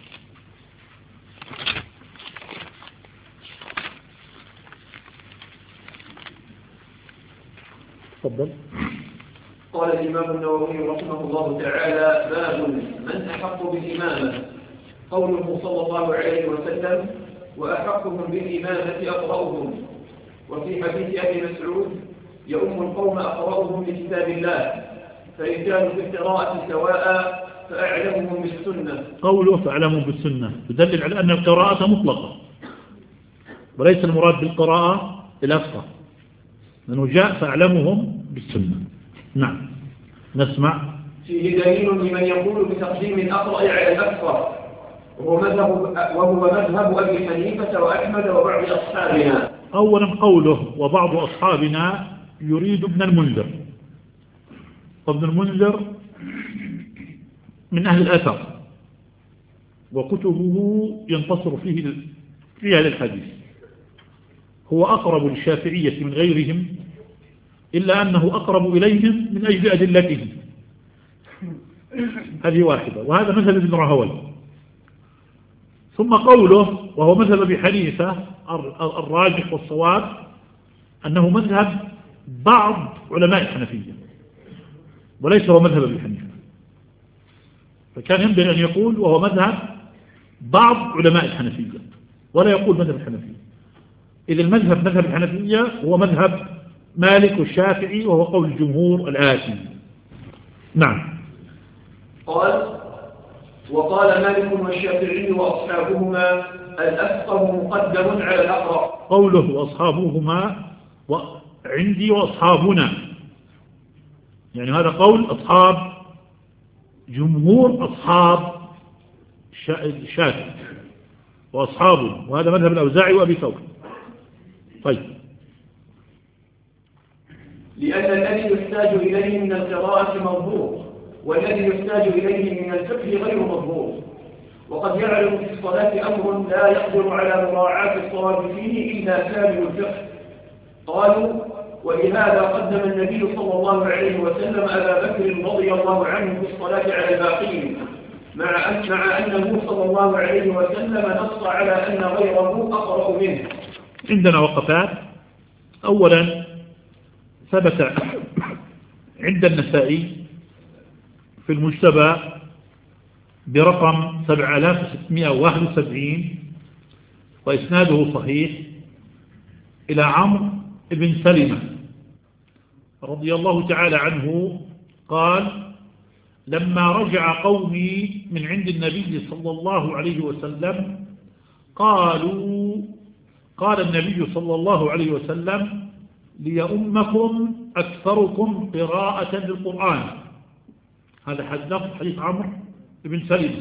B: تفضل.
A: قال الإمام النووي رحمه الله تعالى باب من أحق بالإمامة. قوله صلى الله عليه وسلم وأحقهم بالإمامة أقرأهم. وفي حديث أبي مسعود يؤم القوم أقرأهم لكتاب الله فإن كانوا في القراءة سواء فأعلمهم بالسنة.
B: قوله فأعلمهم بالسنة يدلل على أن القراءة مطلقة وليس المراد بالقراءة الأفقه لأنه جاء فأعلمهم بالسنة. نعم نسمع.
A: فيه دليل لمن يقول بتقديم الأقرأ على الأفقه وهو مذهب, وهو مذهب أبي حنيفة وأحمد وبعض أصحابنا.
B: أولا قوله وبعض أصحابنا يريد ابن المنذر. وابن المنذر من أهل الأثر وكتبه ينتصر فيه فيها للحديث. هو أقرب للشافعية من غيرهم إلا أنه أقرب إليهم من أجل أدلتهم. هذه واحدة وهذا مذهب ابن راهويه. ثم قوله وهو مذهب أبي حنيفة الراجح والصواب أنه مذهب بعض علماء الحنفية وليس هو مذهب أبي حنيفة. فكان ينبغي أن يقول وهو مذهب بعض علماء الحنفية ولا يقول مذهب الحنفية. إذا المذهب مذهب الحنفية هو مذهب مالك والشافعي وهو قول الجمهور الآتي. نعم.
A: قال وقال مالك والشافعي وأصحابهما الأفقه مقدم على الأقرأ.
B: قوله وأصحابهما وعندي وأصحابنا، يعني هذا قول أصحاب جمهور أصحاب الشافعي وأصحابه، وهذا مذهب الأوزاعي وأبي ثور. طيب،
A: لأن الذي يحتاج إليه من القراءة مضبوط، والذي يحتاج إليه من الفقه غير مضبوط، وقد يعلم في الصلاة أمر لا يقدر على مراعاة الصواب فيه إلا كامل الفقه. قالوا ولهذا قدم النبي صلى الله عليه وسلم أبا بكر رضي الله عنه في الصلاة على الباقين، مع أن مع أنه صلى الله عليه وسلم نص على أن غيره أقرأ منه.
B: عندنا وقفات. أولا، ثبت عند النسائي في المجتبى برقم سبعة آلاف وستمائة وواحد وسبعين وإسناده صحيح إلى عمرو بن سلمة رضي الله تعالى عنه قال: لما رجع قومي من عند النبي صلى الله عليه وسلم قالوا قال النبي صلى الله عليه وسلم: ليؤمكم أكثركم قراءة للقرآن. هذا حديث حديث عمرو بن سلمة: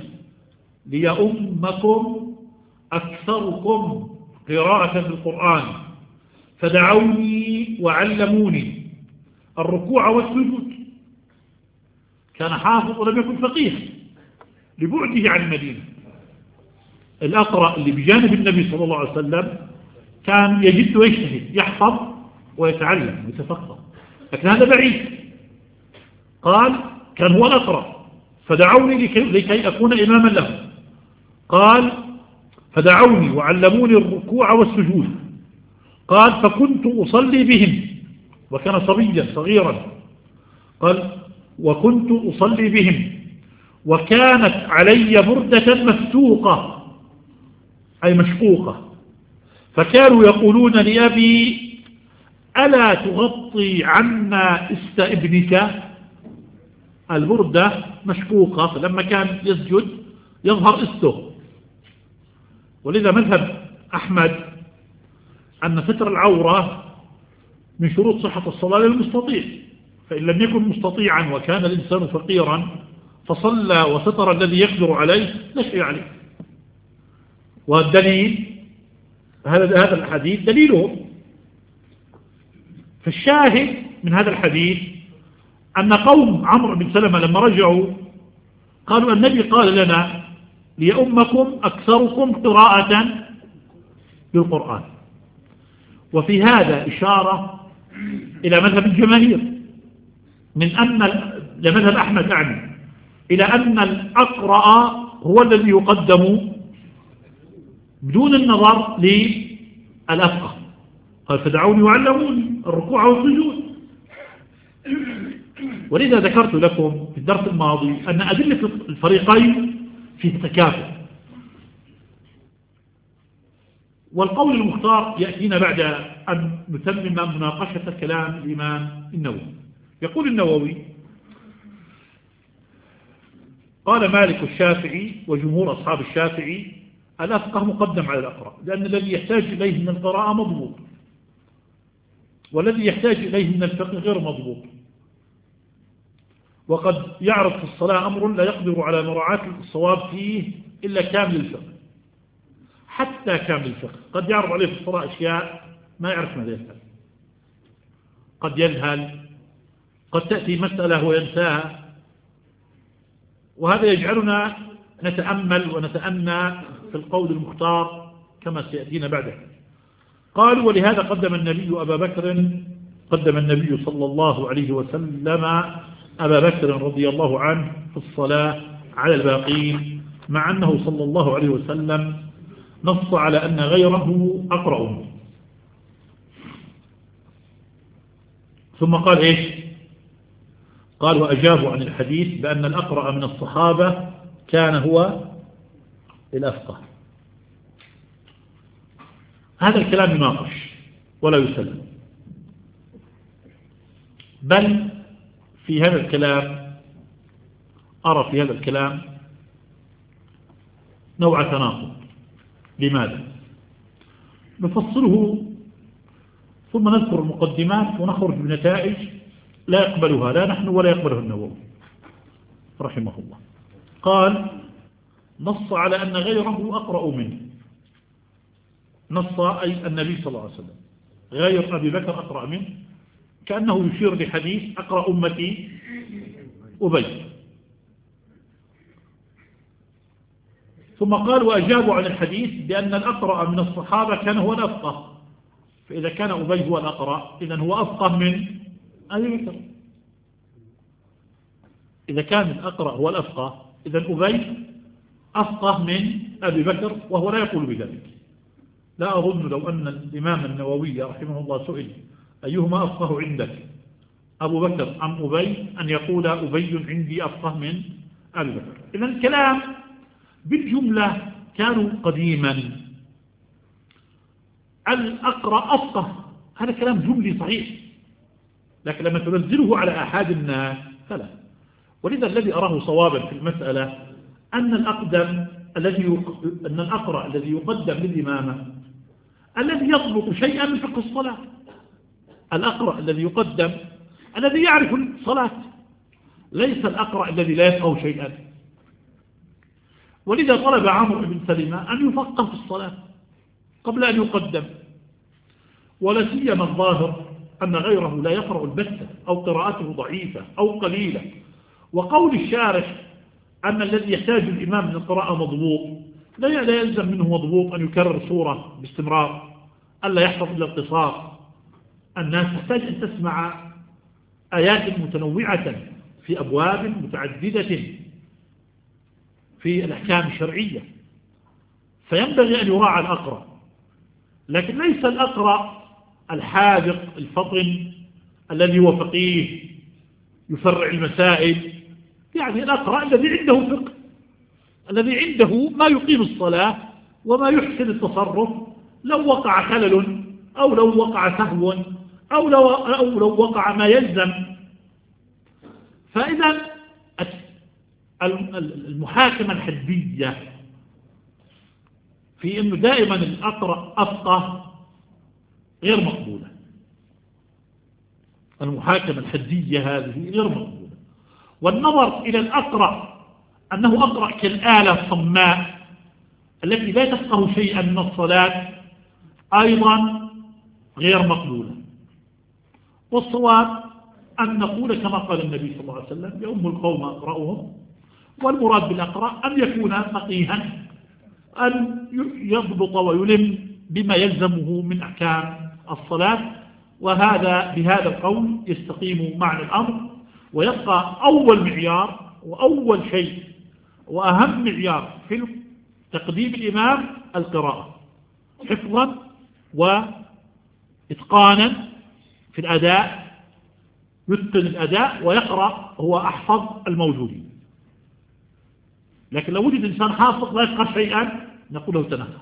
B: ليؤمكم أكثركم قراءة للقرآن، فدعوني وعلموني الركوع والسجود. كان حافظ ولم يكن فقيه لبعده عن المدينة. الأقرأ اللي بجانب النبي صلى الله عليه وسلم كان يجد ويجتهد، يحفظ ويتعلم ويتفقه، لكن هذا بعيد. قال: كان هو الأقرأ، فدعوني لكي, لكي أكون إماما له. قال: فدعوني وعلموني الركوع والسجود. قال: فكنت أصلي بهم، وكان صبيا صغيرا. قال: وكنت أصلي بهم وكانت علي بردة مفتوقة أي مشقوقة، فكانوا يقولون لأبي: ألا تغطي عنا است ابنك؟ البردة مشقوقة، فلما كان يسجد يظهر استه. ولذا مذهب أحمد أن ستر العورة من شروط صحة الصلاة للمستطيع، فإن لم يكن مستطيعا وكان الإنسان فقيرا فصلى وستر الذي يقدر عليه لا شيء عليه. والدليل هذا هذا الحديث دليله فالشاهد من هذا الحديث أن قوم عمرو بن سلمة لما رجعوا قالوا: النبي قال لنا: ليؤمكم أكثركم قراءة للقرآن. وفي هذا إشارة إلى مذهب الجماهير من أن لمذهب أحمد أعني إلى أن الأقرأ هو الذي يقدم بدون النظر للأفقه. قال: فدعوني وعلموني الركوع والسجود. ولذا ذكرت لكم في الدرس الماضي أن أدلة الفريقين في التكافؤ، والقول المختار يأتينا بعد أن نتمم مناقشة كلام الإمام النووي. يقول النووي: قال مالك الشافعي وجمهور أصحاب الشافعي: الأفقه مقدم على الأقرأ، لأن الذي يحتاج إليه من القراءة مضبوط، والذي يحتاج إليه من الفقه غير مضبوط. وقد يعرض في الصلاة أمر لا يقدر على مراعاة الصواب فيه إلا كامل الفقه، حتى كامل الفقه. قد يعرض عليه في الصلاة أشياء ما يعرف ماذا يفعل، قد يذهل، قد تأتي مسألة وينساها، وهذا يجعلنا نتأمل ونتأنى في القول المختار كما سيأتينا بعده. قالوا: ولهذا قدم النبي أبا بكر قدم النبي صلى الله عليه وسلم أبا بكر رضي الله عنه في الصلاة على الباقين، مع أنه صلى الله عليه وسلم نص على أن غيره أقرأ. ثم قال إيش؟ قال: وأجابوا عن الحديث بأن الأقرأ من الصحابة كان هو الأفقه. هذا الكلام يناقش ولا يسلم، بل في هذا الكلام أرى في هذا الكلام نوع تناقض. لماذا؟ نفصله ثم نذكر المقدمات ونخرج بنتائج لا يقبلها لا نحن ولا يقبلها النووي رحمه الله. قال: نص على أن غيره أقرأ منه. نص أي النبي صلى الله عليه وسلم غير أبي بكر أقرأ منه، كأنه يشير لحديث أقرأ أمتي أبي. ثم قال: وأجابوا عن الحديث بأن الأقرأ من الصحابة كان هو الأفقه، فإذا كان أبي هو الأقرأ إذن هو أفقه من أبي بكر. إذا كان الأقرأ هو الأفقه إذن أبي أفقه من أبي بكر، وهو لا يقول بذلك. لا أظن لو أن الإمام النووي رحمه الله سئل أيهما أفقه عندك أبو بكر أم أبي أن يقول أبي عندي أفقه من أبي بكر. إذن الكلام بالجملة كانوا قديما الأقرأ أفقه، هذا كلام جملي صحيح، لكن لما تنزله على أحد الناس فلا. ولذا الذي أراه صوابا في المسألة أن الأقدم الذي أن الأقرأ الذي يقدم للإمامة الذي يضبط شيئا من فقه الصلاة. الأقرأ الذي يقدم الذي يعرف الصلاة، ليس الأقرأ الذي لا يفقه شيئا. ولذا طلب عمرو بن سلمة أن يفقه في الصلاة قبل أن يقدم، ولا سيما الظاهر أن غيره لا يقرأ البتة أو قراءته ضعيفة أو قليلة. وقول الشارح أن الذي يحتاج الإمام من القراءة مضبوط لا يلزم منه مضبوط أن يكرر سورة باستمرار، ألا يحفظ إلا القصار. الناس تحتاج أن تسمع آيات متنوعة في أبواب متعددة في الأحكام الشرعية، فينبغي أن يراعى الأقرأ، لكن ليس الأقرأ الحاذق الفطن الذي هو فقيه يفرع المسائل. يعني الأقرأ الذي عنده فقه، الذي عنده ما يقيم الصلاة وما يحسن التصرف لو وقع خلل أو لو وقع سهو أو لو, أو لو وقع ما يلزم. فإذا المحاكمة الحدية في أنه دائما الأقرأ أفقه غير مقبولة. المحاكمة الحدية هذه غير مقبولة. والنظر إلى الأقرأ أنه أقرأ كالآلة الصماء التي لا تفقه شيئا من الصلاة أيضا غير مقبولة. والصواب أن نقول كما قال النبي صلى الله عليه وسلم: يؤم القوم أقرأهم. والمراد بالأقرأ أن يكون فقيها، أن يضبط ويلم بما يلزمه من أحكام الصلاة. وهذا بهذا القول يستقيم معنى الأمر، ويبقى أول معيار وأول شيء وأهم معيار في تقديم الإمام القراءة حفظا وإتقانا في الأداء، يتقن الأداء ويقرأ هو أحفظ الموجودين. لكن لو وجد إنسان حافظ لا يفقه شيئا نقول له تنهى،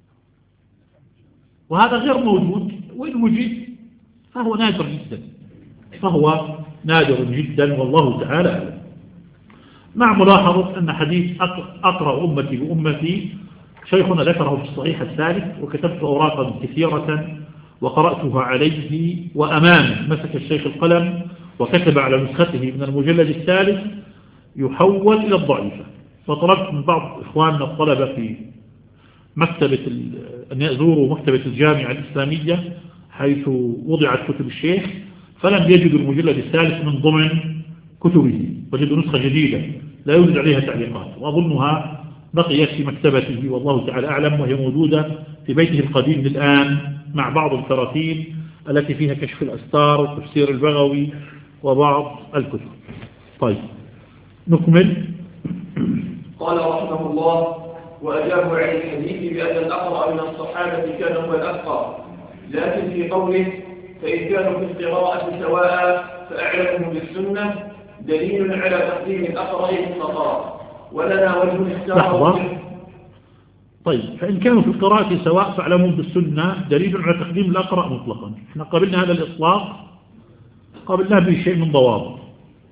B: وهذا غير موجود، وإن وجد فهو نادر جدا فهو نادر جدا والله تعالى أعلم. مع ملاحظة أن حديث أقرأ أمتي وأمتي شيخنا ذكره في الصحيح الثالث، وكتبت أوراقا كثيرة وقرأتها عليه وأمامي. مسك الشيخ القلم وكتب على نسخته من المجلد الثالث يحول إلى الضعيفة. فطلبت من بعض إخواننا الطلبة في مكتبة أن يزوروا مكتبة الجامعة الإسلامية حيث وضعت كتب الشيخ، فلم يجدوا المجلد الثالث من ضمن كتبه، وجدوا نسخة جديدة لا يوجد عليها تعليقات، وأظنها بقيت في مكتبته والله تعالى أعلم، وهي موجودة في بيته القديم الآن مع بعض الكراتين التي فيها كشف الأستار وتفسير البغوي وبعض الكتب. طيب نكمل.
A: قال رحمه الله: وأجابوا عن الحديث بأن الأقرأ من الصحابة كان هو الأفقه، لكن في قوله فإن كانوا في القراءة سواء فأعلمهم بالسنة دليل على تقديم الأقرأ مطلقا، ولنا وجه اختاره.
B: طيب، فإن كانوا في القراءة سواء فأعلمهم بالسنة دليل على تقديم الأقرأ مطلقا. احنا قبلنا هذا الإطلاق قبلنا به شيء من ضوابط.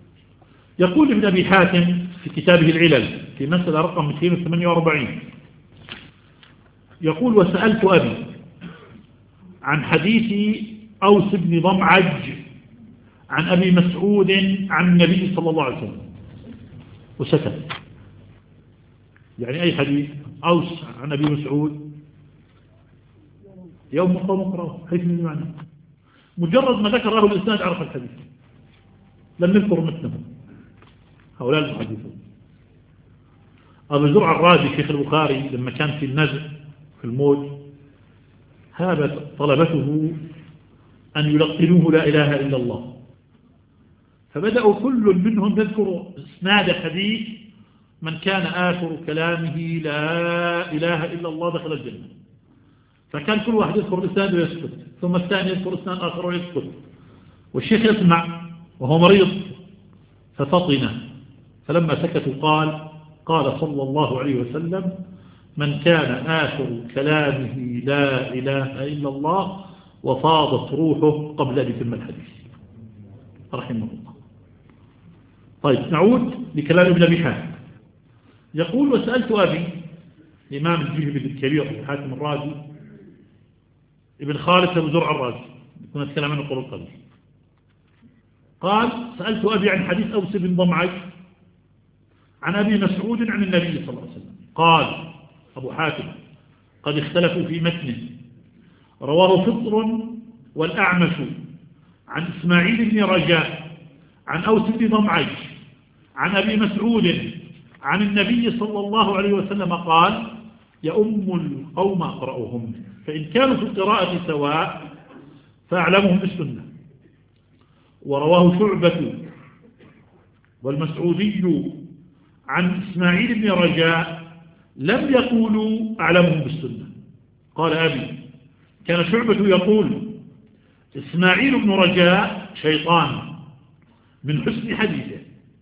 B: يقول ابن أبي حاتم في كتابه العلل في مسألة رقم مئتين وثمانية وأربعين: يقول وسألت أبي عن حديث أوس بن ضمعج عن أبي مسعود عن النبي صلى الله عليه وسلم، وسكت. يعني أي حديث؟ أوس عن أبي مسعود يوم مقام اقرأه، حيث من المعنى مجرد ما ذكر له الإسناد عرف الحديث، لم نذكر مثله. هؤلاء المحدثون. أبو زرع الرازي شيخ البخاري لما كان في النزع في الموت، هذا طلبته أن يلقنوه لا إله إلا الله، فبدأوا كل منهم يذكر اسناد حديث من كان آخر كلامه لا إله إلا الله دخل الجنة. فكان كل واحد يذكر الاسناد ويسكت، ثم الثاني يذكر اسناد آخر ويسكت، والشيخ يسمع وهو مريض ففطن، فلما سكتوا قال قال صلى الله عليه وسلم من كان آخر كلامه لا إله إلا الله وفاضت روحه قبل أن يتم الحديث رحمه الله. طيب نعود لكلام ابن أبي حاتم. يقول وسألت أبي الإمام الجهبي الكبير أبو حاتم الرازي ابن خالد أبو زرع الرازي، كنا نتكلم عنه قبل قليل. قال سألت أبي عن حديث أوس بن ضمعج عن أبي مسعود عن النبي صلى الله عليه وسلم. قال أبو حاتم قد اختلفوا في متنه، رواه فطر والأعمش عن إسماعيل بن رجاء عن أوس بن ضمعج عن أبي مسعود عن النبي صلى الله عليه وسلم قال يؤم القوم أقرأهم، فإن كانوا في القراءة سواء فأعلمهم بالسنة. ورواه شعبة والمسعودي عن إسماعيل بن رجاء لم يقولوا أعلمهم بالسنة. قال أبي كان شعبة يقول إسماعيل بن رجاء شيطان من حسن حديثه.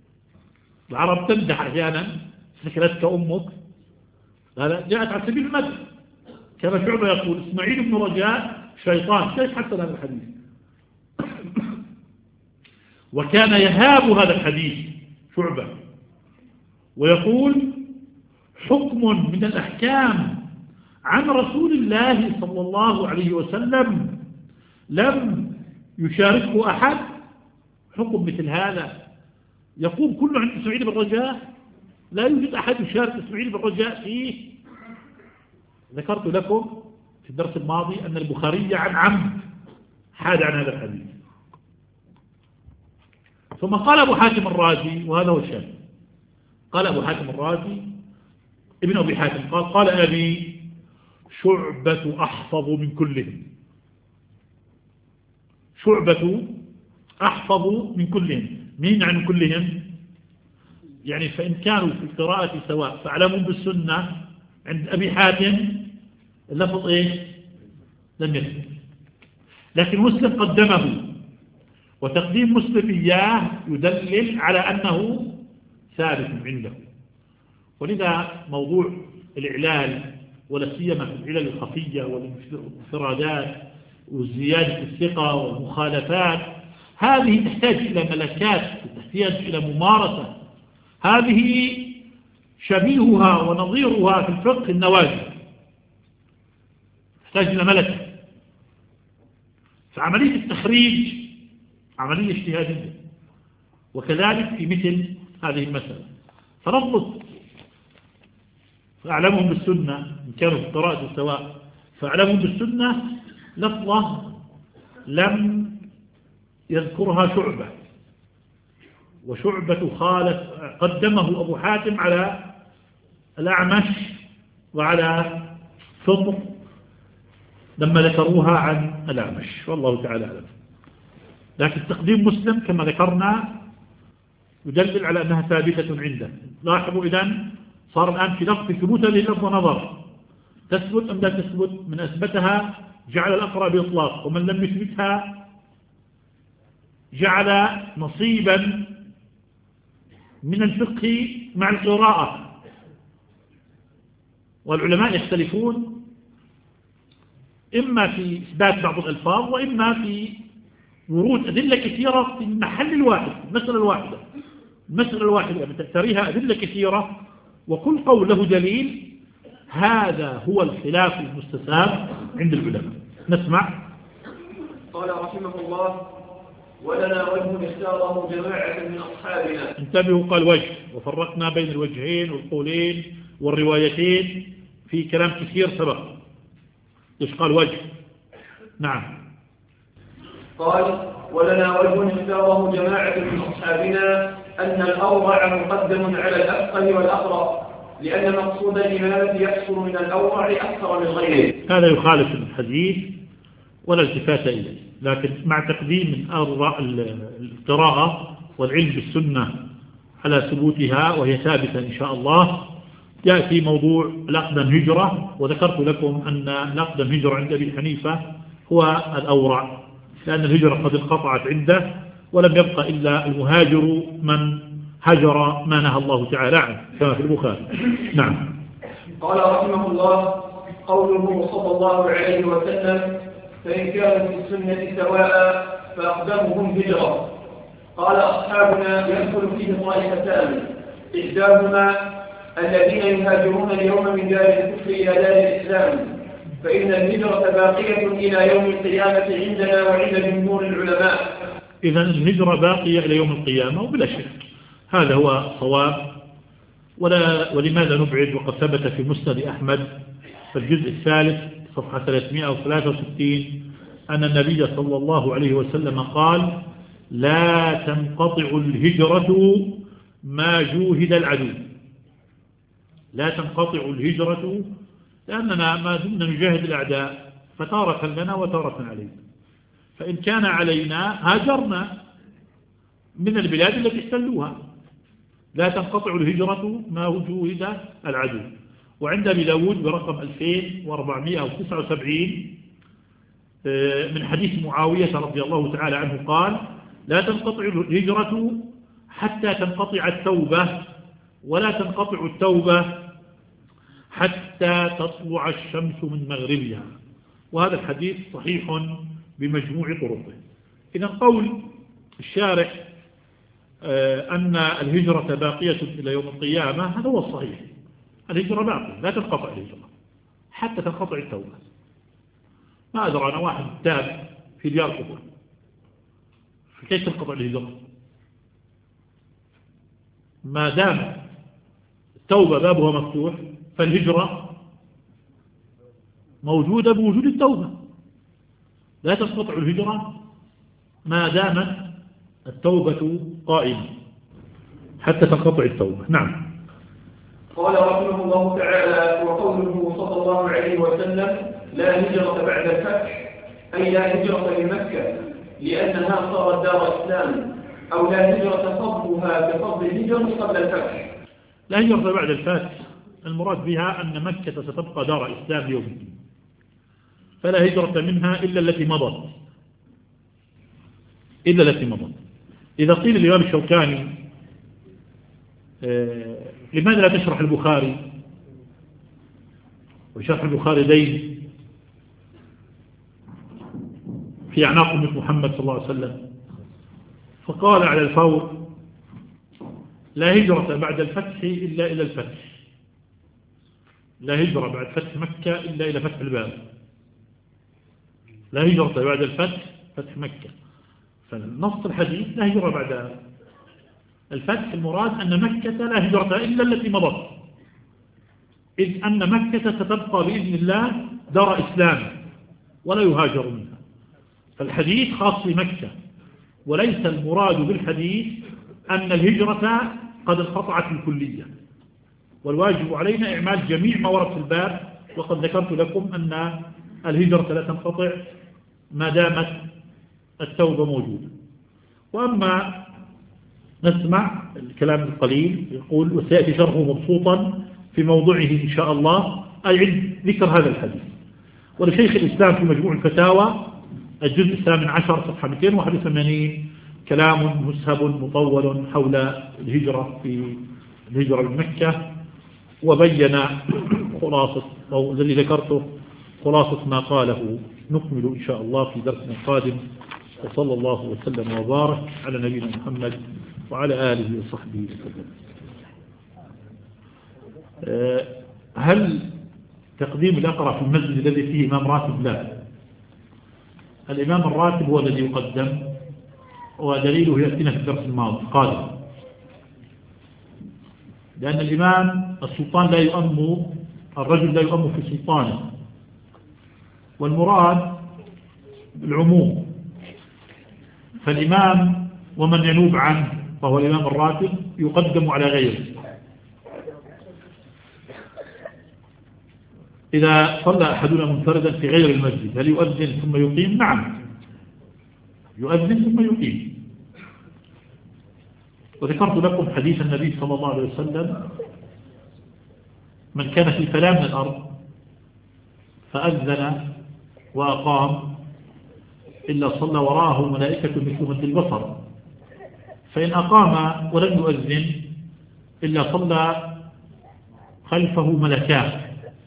B: العرب تمدح أحيانا سكرتك أمك، قال جاءت على سبيل المدح. كان شعبة يقول إسماعيل بن رجاء شيطان، كيف حسن هذا الحديث؟ وكان يهاب هذا الحديث شعبة ويقول حكم من الأحكام عن رسول الله صلى الله عليه وسلم لم يشاركه أحد، حكم مثل هذا يقوم كله عن إسماعيل بن رجاء، لا يوجد أحد يشارك إسماعيل بن رجاء فيه. ذكرت لكم في الدرس الماضي أن البخاري عن عمد حاد عن هذا الحديث. ثم قال أبو حاتم الرازي، وهذا هو الشاهد، قال أبو حاتم الرازي ابن أبي حاتم قال قال أبي شعبة أحفظ من كلهم، شعبة أحفظ من كلهم. مين عن كلهم؟ يعني فإن كانوا في القراءة سواء فاعلموا بالسنة. عند أبي حاتم اللفظ إيه؟ لم يثبت، لكن مسلم قدمه، وتقديم مسلم إياه يدلل على أنه ثابت عنده. ولذا موضوع الإعلال ولا سيما في العلل الخفية والانفرادات وزيادة الثقة والمخالفات، هذه تحتاج إلى ملكات، تحتاج إلى ممارسة. هذه شبيهها ونظيرها في الفقه النوازل، تحتاج إلى ملكة. فعملية التخريج عملية اجتهادية، وكذلك في مثل هذه المسألة. فنضبط فأعلمهم بالسنة إن كانوا في القراءة سواء، فأعلمهم بالسنة لفظة لم يذكرها شعبة، وشعبة خالف قدمه أبو حاتم على الأعمش وعلى فطر لما ذكروها عن الأعمش، والله تعالى أعلم. لكن تقديم مسلم كما ذكرنا يدلل على أنها ثابتة عنده. لاحظوا إذن صار الآن في لفظ ثبوت هذه اللفظة نظر، تثبت أم لا تثبت؟ من أثبتها جعل الأقرأ بإطلاق، ومن لم يثبتها جعل نصيبا من الفقه مع القراءة. والعلماء يختلفون إما في إثبات بعض الألفاظ، وإما في ورود أدلة كثيرة في المحل الواحد، المسألة الواحدة المسألة الواحدة يعني تأتريها أدلة كثيرة، وكل قول له دليل. هذا هو الخلاف المستساغ عند العلماء. نسمع.
A: قال رحمه الله: ولنا وجه اختاره جماعة من أصحابنا.
B: انتبهوا، قال وجه، وفرقنا بين الوجهين والقولين والروايتين في كلام كثير سبق. ايش قال وجه؟ نعم.
A: قال: ولنا وجه اختاره جماعة من أصحابنا أن الأورع مقدم على الأفقه والأقرأ، لأن مقصود الإمامة يحصل من الأورع أكثر من غيره.
B: هذا يخالف الحديث ولا التفات إليه، لكن مع تقديم القراءة والعلم بالسنة على ثبوتها وهي ثابتة إن شاء الله، يأتي موضوع الأقدم هجرة. وذكرت لكم أن الأقدم هجرة عند أبي حنيفة هو الأورع، لأن الهجرة قد انقطعت عنده ولم يبقى إلا المهاجر من هجر ما نهى الله تعالى عنه كما في البخاري. نعم.
A: قال رحمه الله: قوله صلى الله عليه وسلم: فإن كانوا في السنة سواء فأقدمهم هجرة. قال أصحابنا: يدخل فيه طائفتان، إحداهما الذين يهاجرون اليوم من دار الكفر إلى دار الإسلام، فإن الهجرة باقية إلى يوم القيامة عندنا وعند جمهور العلماء.
B: إذن الهجرة باقية إلى يوم القيامة وبلا شك هذا هو صواب. ولا ولماذا نبعد وقد ثبت في مسند أحمد في الجزء الثالث صفحة ثلاثمائة وثلاثة وستين أن النبي صلى الله عليه وسلم قال: لا تنقطع الهجرة ما جوهد العدو. لا تنقطع الهجرة لأننا ما دمنا نجاهد الأعداء فتارة لنا وتارة علينا، فإن كان علينا هاجرنا من البلاد التي احتلوها. لا تنقطع الهجرة ما جوهد العدو. وعند أبي داود برقم ألفين وأربعمائة وتسعة وسبعين من حديث معاوية رضي الله تعالى عنه قال: لا تنقطع الهجرة حتى تنقطع التوبة، ولا تنقطع التوبة حتى تطلع الشمس من مغربها. وهذا الحديث صحيح بمجموع طرقه. إذن قول الشارح أن الهجرة باقية إلى يوم القيامة هذا هو الصحيح. الهجرة باقية، لا تنقطع الهجرة حتى تنقطع التوبة. ما أدرى أنا واحد تاب في ديار كفر، فكيف تنقطع الهجرة؟ ما دام التوبة بابها مفتوح فالهجرة موجودة بوجود التوبة. لا تنقطع الهجرة ما دامت التوبة قائمة حتى تنقطع التوبة. نعم.
A: قال رحمه الله تعالى: وقوله صلى الله عليه وسلم: لا هجرة بعد الفتح، أي لا هجرة لمكة لأنها صارت دار إسلام، أو لا هجرة فضلها بفضل الهجرة قبل الفتح.
B: لا هجرة بعد الفتح المراد بها أن مكة ستبقى دار إسلام يوم الدين، فلا هجرة منها إلا التي مضت إلا التي مضت. إذا قيل الإمام الشوكاني آه لماذا لا تشرح البخاري، وشرح البخاري دين في أعناق أمة محمد صلى الله عليه وسلم، فقال على الفور: لا هجرة بعد الفتح إلا إلى الفتح، لا هجرة بعد فتح مكة إلا إلى فتح الباب، لا هجرة بعد الفتح فتح مكة. فنص الحديث لا هجرة بعد الفتح المراد أن مكة لا هجرة إلا التي مضت، إذ أن مكة ستبقى بإذن الله دار إسلام ولا يهاجر منها. فالحديث خاص بمكة، وليس المراد بالحديث أن الهجرة قد انقطعت الكلية. والواجب علينا إعمال جميع ما ورد في الباب، وقد ذكرت لكم أن الهجرة لا تنقطع ما دامت التوبة موجودة. وأما نسمع الكلام القليل يقول: وسيأتي شرحه مبسوطا في موضوعه إن شاء الله، أي عند ذكر هذا الحديث. ولشيخ الإسلام في مجموع الفتاوى الجزء الثامن عشر صفحة مئتين وواحد وثمانين كلام مسهب مطول حول الهجرة في الهجرة من مكة، وبين خلاصة أو الذي ذكرته خلاصة ما قاله. نكمل إن شاء الله في درسنا القادم، وصلى الله وسلم وبارك على نبينا محمد وعلى آله وصحبه وسلم. هل تقديم الأقرأ في المسجد الذي فيه إمام راتب لا، الإمام الراتب هو الذي يقدم، ودليله يأتينا في الدرس الماضي قال لأن الإمام السلطان لا يؤم، الرجل لا يؤم في سلطانه، والمراد العموم، فالإمام ومن ينوب عنه وهو الإمام الراتب يقدم على غيره. إذا صلى أحدنا منفردا في غير المسجد هل يؤذن ثم يقيم؟ نعم، يؤذن ثم يقيم. وذكرت لكم حديث النبي صلى الله عليه وسلم: من كان في فلاة من الأرض فأذن وأقام إلا صلى وراءه ملائكة مثل مد البصر، فإن أقام ولم يؤذن إلا صلى خلفه ملكان.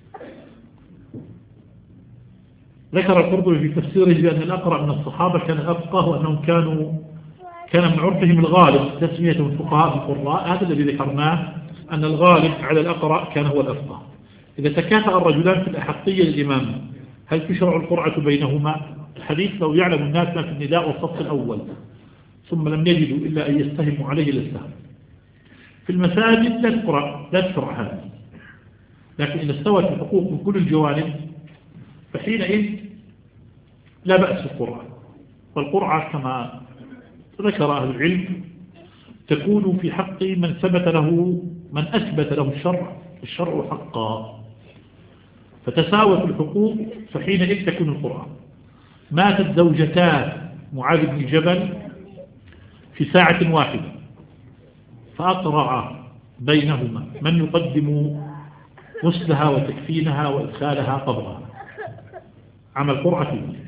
B: ذكر القرطبي في تفسيره بأن الأقرأ من الصحابة كان أفقه، وأنهم كانوا كان من عرفهم الغالب تسمية الفقهاء القراء، هذا الذي ذكرناه أن الغالب على الأقرأ كان هو الأفقه. إذا تكافأ الرجلان في الأحقية للإمام هل تشرع القرعة بينهما؟ الحديث: لو يعلم الناس ما في النداء والصف الأول ثم لم يجدوا إلا أن يستهموا عليه للسهم. في المساجد لا تقرأ لا تشرع هذه، لكن إذا استوت الحقوق من كل الجوانب فحينئذ لا بأس بالقرعة. والقرعة كما ذكر أهل العلم تكون في حق من ثبت له من أثبت له الشرع الشرع حقا، فتساوت الحقوق فحينئذ تكون القرعة. ماتت زوجتان معاذ بن جبل في ساعة واحدة فأقرع بينهما من يقدم غسلها وتكفينها وإدخالها قبرها، عمل قرعة فيه.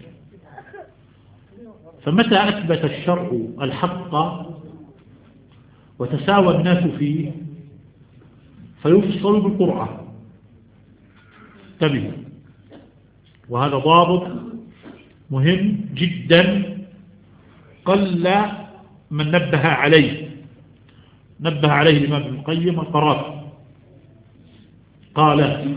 B: فمتى أثبت الشرع الحق وتساوى الناس فيه فيفصل بالقرعة. انتبهوا، وهذا ضابط مهم جدا قل من نبه عليه. نبه عليه الإمام ابن القيم والقرافي، قال: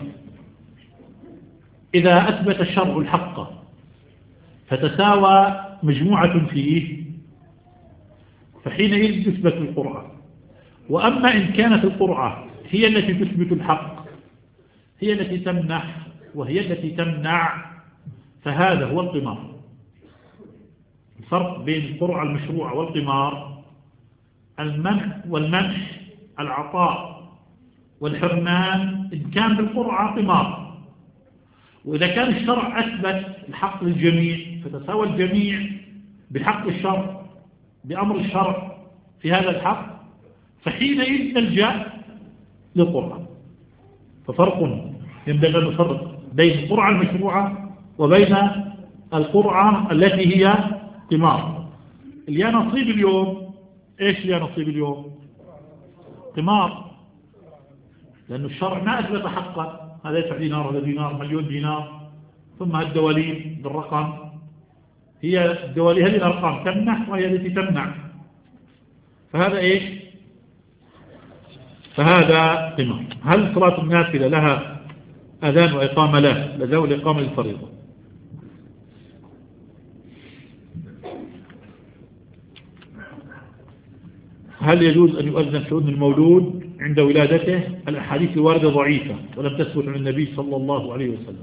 B: إذا أثبت الشرع الحق فتساوى مجموعة فيه فحينئذ تثبت القرعة. وأما إن كانت القرعة هي التي تثبت الحق، هي التي تمنح وهي التي تمنع، فهذا هو القمار. الفرق بين القرعة المشروعة والقمار: المنح والمنح، العطاء والحرمان إن كان بالقرعة قمار، وإذا كان الشرع أثبت الحق للجميع فتساوى الجميع بحق الشرع بأمر الشرع في هذا الحق، فحينئذ نلجأ للقرعة. ففرق ينبغي أن نفرق بين القرعة المشروعة وبين القرعة التي هي قمار. اللي هي نصيب اليوم، إيش اللي هي نصيب اليوم؟ قمار، لأن الشرع ما أثبت حقا، هذا يدفع دينار هذا دينار مليون دينار، ثم الدواليب بالرقم، هي الدواليب هذه الأرقام تمنح وهي التي تمنع، فهذا إيش؟ فهذا قمار. هل صلاة النافلة لها أذان وإقامة؟ لا، لذو الإقامة للفريضة. هل يجوز أن يؤذن في أذن المولود عند ولادته؟ الأحاديث الواردة ضعيفة ولم تثبت عن النبي صلى الله عليه وسلم.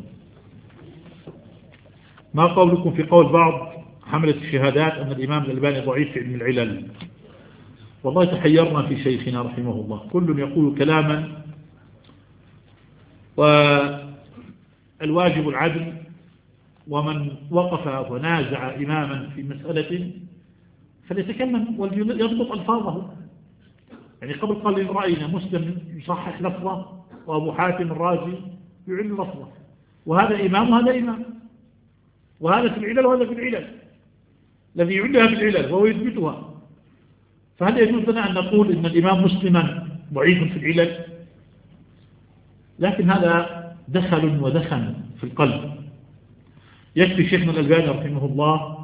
B: ما قولكم في قول بعض حملة الشهادات أن الإمام الألباني ضعيف في علم العلل؟ والله تحيرنا في شيخنا رحمه الله، كل يقول كلاما، والواجب العدل، ومن وقف ونازع إماما في مسألة فليتكلم ويضبط ألفاظه. يعني قبل قليل رأينا مسلم يصحح لفظه وأبو حاتم الرازي يعل لفظه، وهذا إمام وهذا إمام، وهذا في العلل وهذا في العلل، الذي يعلها في العلل وهو يثبتها. فهل يجوز لنا أن نقول إن الإمام مسلما ضعيف في العلل؟ لكن هذا دخل ودخن في القلب. يكفي شيخنا الألباني رحمه الله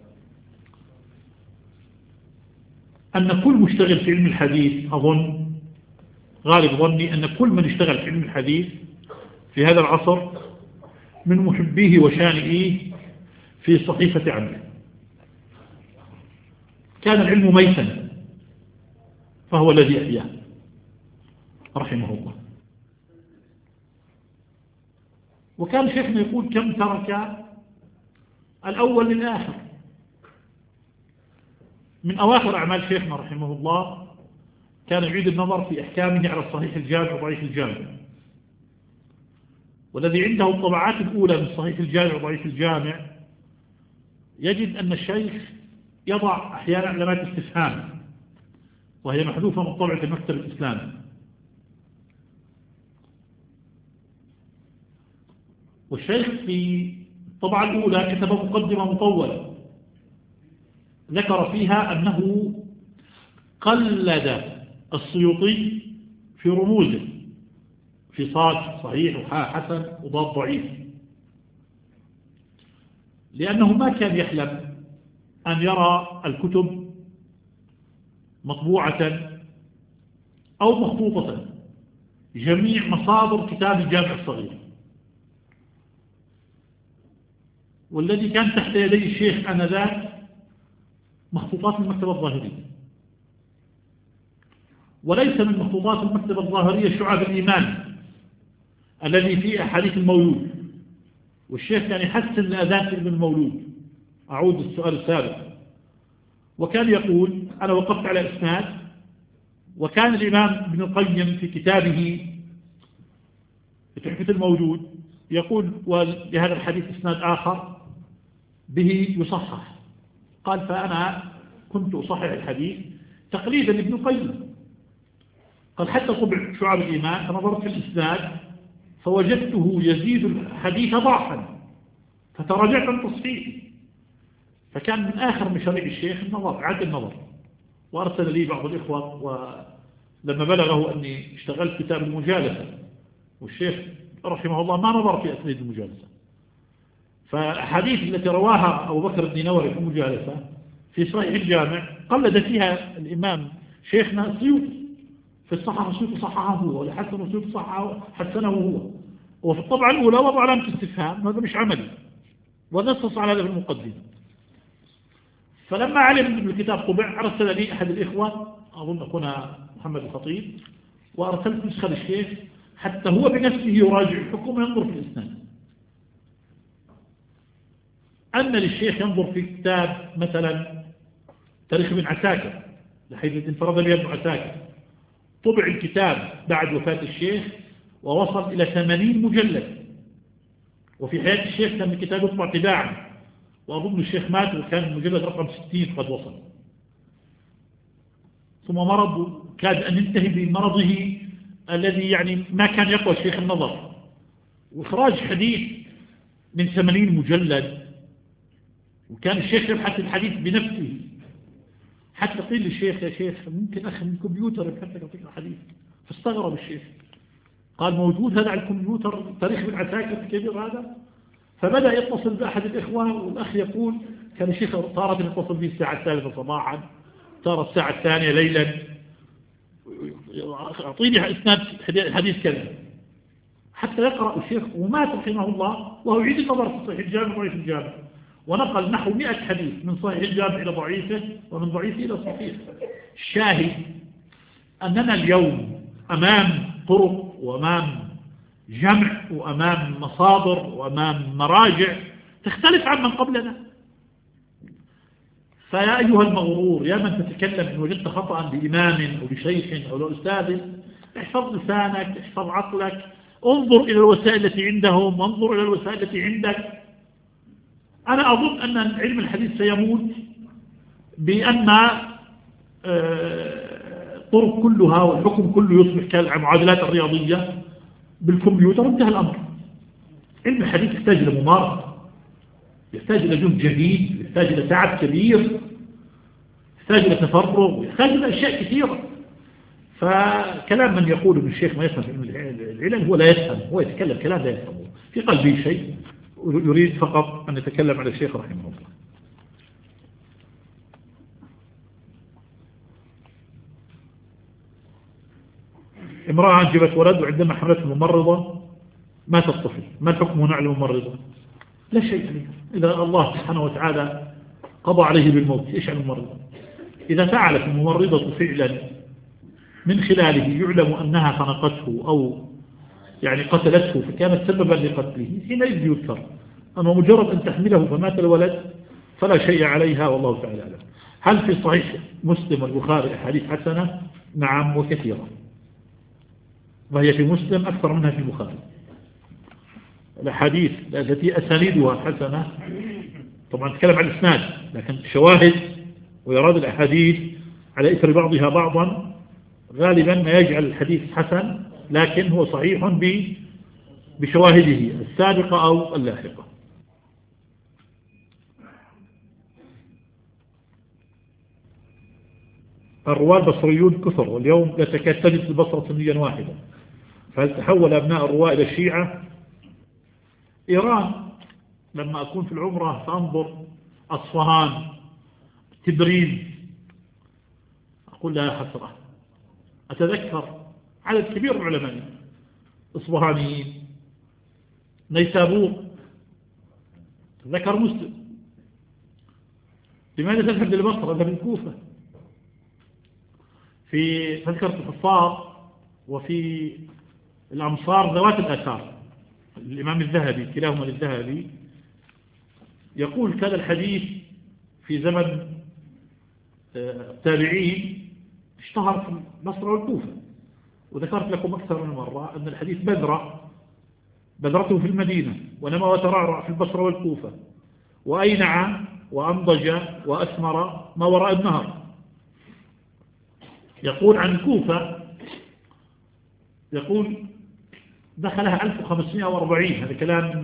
B: أن كل مشتغل في علم الحديث، أظن غالب ظني أن كل من اشتغل في علم الحديث في هذا العصر من محبيه وشانئيه في صحيفة عمله. كان العلم ميتا فهو الذي أحياه رحمه الله. وكان شيخنا يقول كم ترك الأول للآخر. من أواخر أعمال شيخنا رحمه الله كان يعيد النظر في أحكامه على الصحيح الجامع وضعيف الجامع، والذي عنده الطبعات الأولى من صحيح الجامع وضعيف الجامع يجد أن الشيخ يضع أحيانا علامات استفهام وهي محذوفة من طبعة المكتب الإسلامي. والشيخ في الطبعة الأولى كتب مقدمة مطولة ذكر فيها أنه قلد السيوطي في رموزه في صاد صحيح وحاء حسن وضاد ضعيف، لأنه ما كان يحلم أن يرى الكتب مطبوعة أو مخطوطة جميع مصادر كتاب الجامع الصغير، والذي كان تحت يدي الشيخ آنذاك مخطوطات المكتبة الظاهرية، وليس من مخطوطات المكتبة الظاهرية شعب الإيمان الذي فيه أحاديث المولود، والشيخ كان يحسن لأذان ابن المولود. أعود السؤال السابق، وكان يقول أنا وقفت على إسناد، وكان الإمام ابن القيم في كتابه تحفة المولود يقول ولهذا الحديث إسناد آخر به يصحح، قال فأنا كنت أصحح الحديث تقليدا لابن القيم، قال حتى طبع شعب الإيمان فنظرت في الإسناد فوجدته يزيد الحديث ضعفا فتراجعت عن تصحيحه. فكان من آخر مشاريع الشيخ النظر، عاد النظر، وأرسل لي بعض الإخوة ولما بلغه أني اشتغلت كتاب المجالسة، والشيخ رحمه الله ما نظر في أسناد المجالسة، فالحديث التي رواها أبو بكر الدينوري في المجالسة في صحيح الجامع قلد فيها الإمام شيخنا السيوطي في الصحة، السيوطي صححه هو، والحسن السيوطي صححه حسنه هو، وفي الطبعة الأولى وضع علامة استفهام، هذا مش عملي، ونصص على هذا في المقدمة. فلما علم أن الكتاب طبع أرسل لي أحد الإخوة أظن أخونا محمد الخطيب، وأرسلت نسخة للشيخ حتى هو بنفسه يراجع الحكم وينظر في الإسناد. أن للشيخ ينظر في كتاب مثلا تاريخ ابن عساكر لحيث انفرد به ابن عساكر، طبع الكتاب بعد وفاة الشيخ ووصل إلى ثمانين مجلد، وفي حياة الشيخ كان الكتاب يطبع تباعا، وأظن الشيخ مات وكان المجلد رقم ستين قد وصل، ثم مرض كاد أن ينتهي بمرضه الذي يعني ما كان يقوى الشيخ النظر، وإخراج حديث من ثمانين مجلد، وكان الشيخ يبحث الحديث بنفسه، حتى قيل للشيخ يا شيخ ممكن أخذ من الكمبيوتر يبحث لك يعطيك الحديث، فاستغرب الشيخ قال موجود هذا على الكمبيوتر تاريخ ابن عساكر الكبير هذا؟ فبدأ يتصل بأحد الإخوة، والأخ يقول كان الشيخ تارة يتصل به الساعة الثالثة صباحا، تارة الساعة الثانية ليلا، أعطيني إسناد حديث كذا حتى يقرأ الشيخ، ومات رحمه الله وهو يعيد النظر في صحيح الجامع وضعيف الجامع، ونقل نحو مئة حديث من صحيح الجامع إلى ضعيفه ومن ضعيفه إلى صحيح. الشاهد أننا اليوم أمام طرق وأمام جمع وأمام مصادر وأمام مراجع تختلف عن من قبلنا. فيا أيها المغرور يا من تتكلم إن وجدت خطأ بإمام أو بشيخ أو لأستاذ، احفظ لسانك، احفظ عقلك، انظر إلى الوسائل التي عندهم وانظر إلى الوسائل التي عندك. أنا أظن أن علم الحديث سيموت بأن الطرق كلها والحكم كله يصبح كالمعادلات الرياضية بالكمبيوتر، انتهى الأمر. علم الحديث يحتاج إلى ممارسة، يحتاج إلى جهد جديد، يحتاج إلى تعب كبير، يحتاج إلى تفرغ، يحتاج إلى أشياء كثيرة. فكلام من يقول ابن الشيخ ما يفهم علم العلم هو لا يفهم، هو يتكلم كلام لا يفهمه، في قلبه شيء يريد فقط أن يتكلم على الشيخ رحمه الله. امرأة أنجبت ولد وعندما حملته الممرضة مات الطفل، ما الحكم هنا على الممرضة؟ لا شيء عليها، إذا الله سبحانه وتعالى قضى عليه بالموت إيش على الممرضة؟ إذا فعلت الممرضة فعلا من خلاله يعلم أنها خنقته أو يعني قتلته فكانت سببا لقتله حينئذ يذكر. أما مجرد أن تحمله فمات الولد فلا شيء عليها والله تعالى أعلم. هل في صحيح مسلم والبخاري أحاديث حسنة؟ نعم وكثيرة، وهي في مسلم أكثر منها في البخاري. الأحاديث التي أسانيدها حسنة، طبعا نتكلم عن الإسناد، لكن شواهد ويراد الأحاديث على إثر بعضها بعضا غالبا ما يجعل الحديث حسن، لكن هو صحيح بشواهده السابقة أو اللاحقة. الرواة البصريون كثر، واليوم لا تكاد تجد البصرة سنيا واحدا، فهل تحول أبناء الرواة إلى الشيعة؟ إيران لما أكون في العمرة فأنظر أصفهان، تبريز، أقول لها حسرة. أتذكر عدد كبير من العلماء إصبهانيين، نيسابور، ذكر مسلم. لماذا تذهب للبصرة؟ هذا من الكوفة. في تذكرة الحفاظ وفي الأمصار ذوات الآثار، الإمام الذهبي كلاهما للذهبي يقول كان الحديث في زمن التابعين اشتهر في البصرة والكوفة. وذكرت لكم أكثر من مرة أن الحديث بذرة بذرته في المدينة، ونما وترعرع في البصرة والكوفة، وأينع وأنضج وأثمر ما وراء النهر. يقول عن الكوفة، يقول دخلها ألف وخمسمائة وأربعين، هذا كلام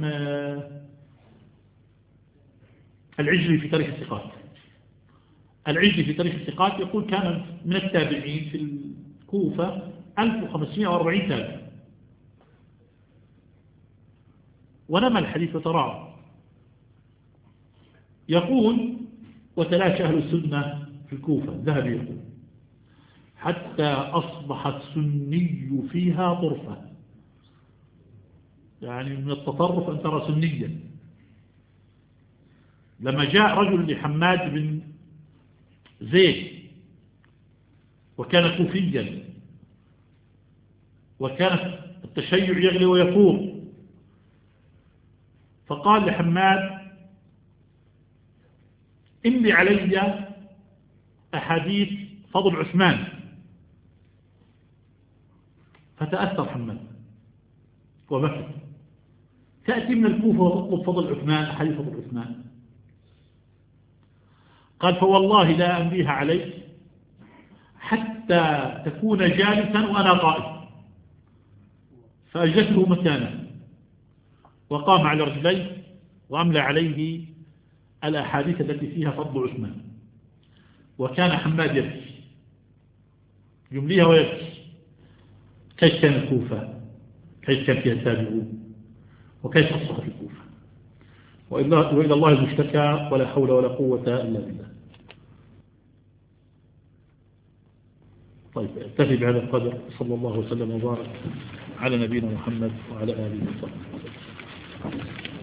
B: العجلي في تاريخ الثقات. العجلي في تاريخ الثقات يقول كان من التابعين في الكوفة ألف وخمسمائة وأربعين تابع، ونما الحديث وترعرع. يقول وتلاشى أهل السنة في الكوفة، الذهبي يقول حتى أصبح السني فيها طرفة، يعني من التطرف أن ترى سنيا. لما جاء رجل لحماد بن زيد وكان كوفيا، وكان التشيع يغلي ويفور، فقال لحماد إملي علي أحاديث فضل عثمان، فتأثر حماد وبكى. تأتي من الكوفة وتطلب فضل عثمان، أحاديث فضل عثمان. قال فوالله لا أمليها عليك حتى تكون جالسا وأنا قائم. فأجلسه مكانه وقام على رجليه وأملى عليه الأحاديث التي فيها فضل عثمان. وكان حماد يبكي، يمليها ويبكي. كيف كان الكوفة؟ كيف كان فيها التابعون؟ وكيف أصبحت الكوفة؟ وإلى الله المشتكى، ولا حول ولا قوة إلا بالله. طيب اكتفي بهذا القدر. صلى الله وسلم وبارك على نبينا محمد وعلى آله وصحبه وسلم.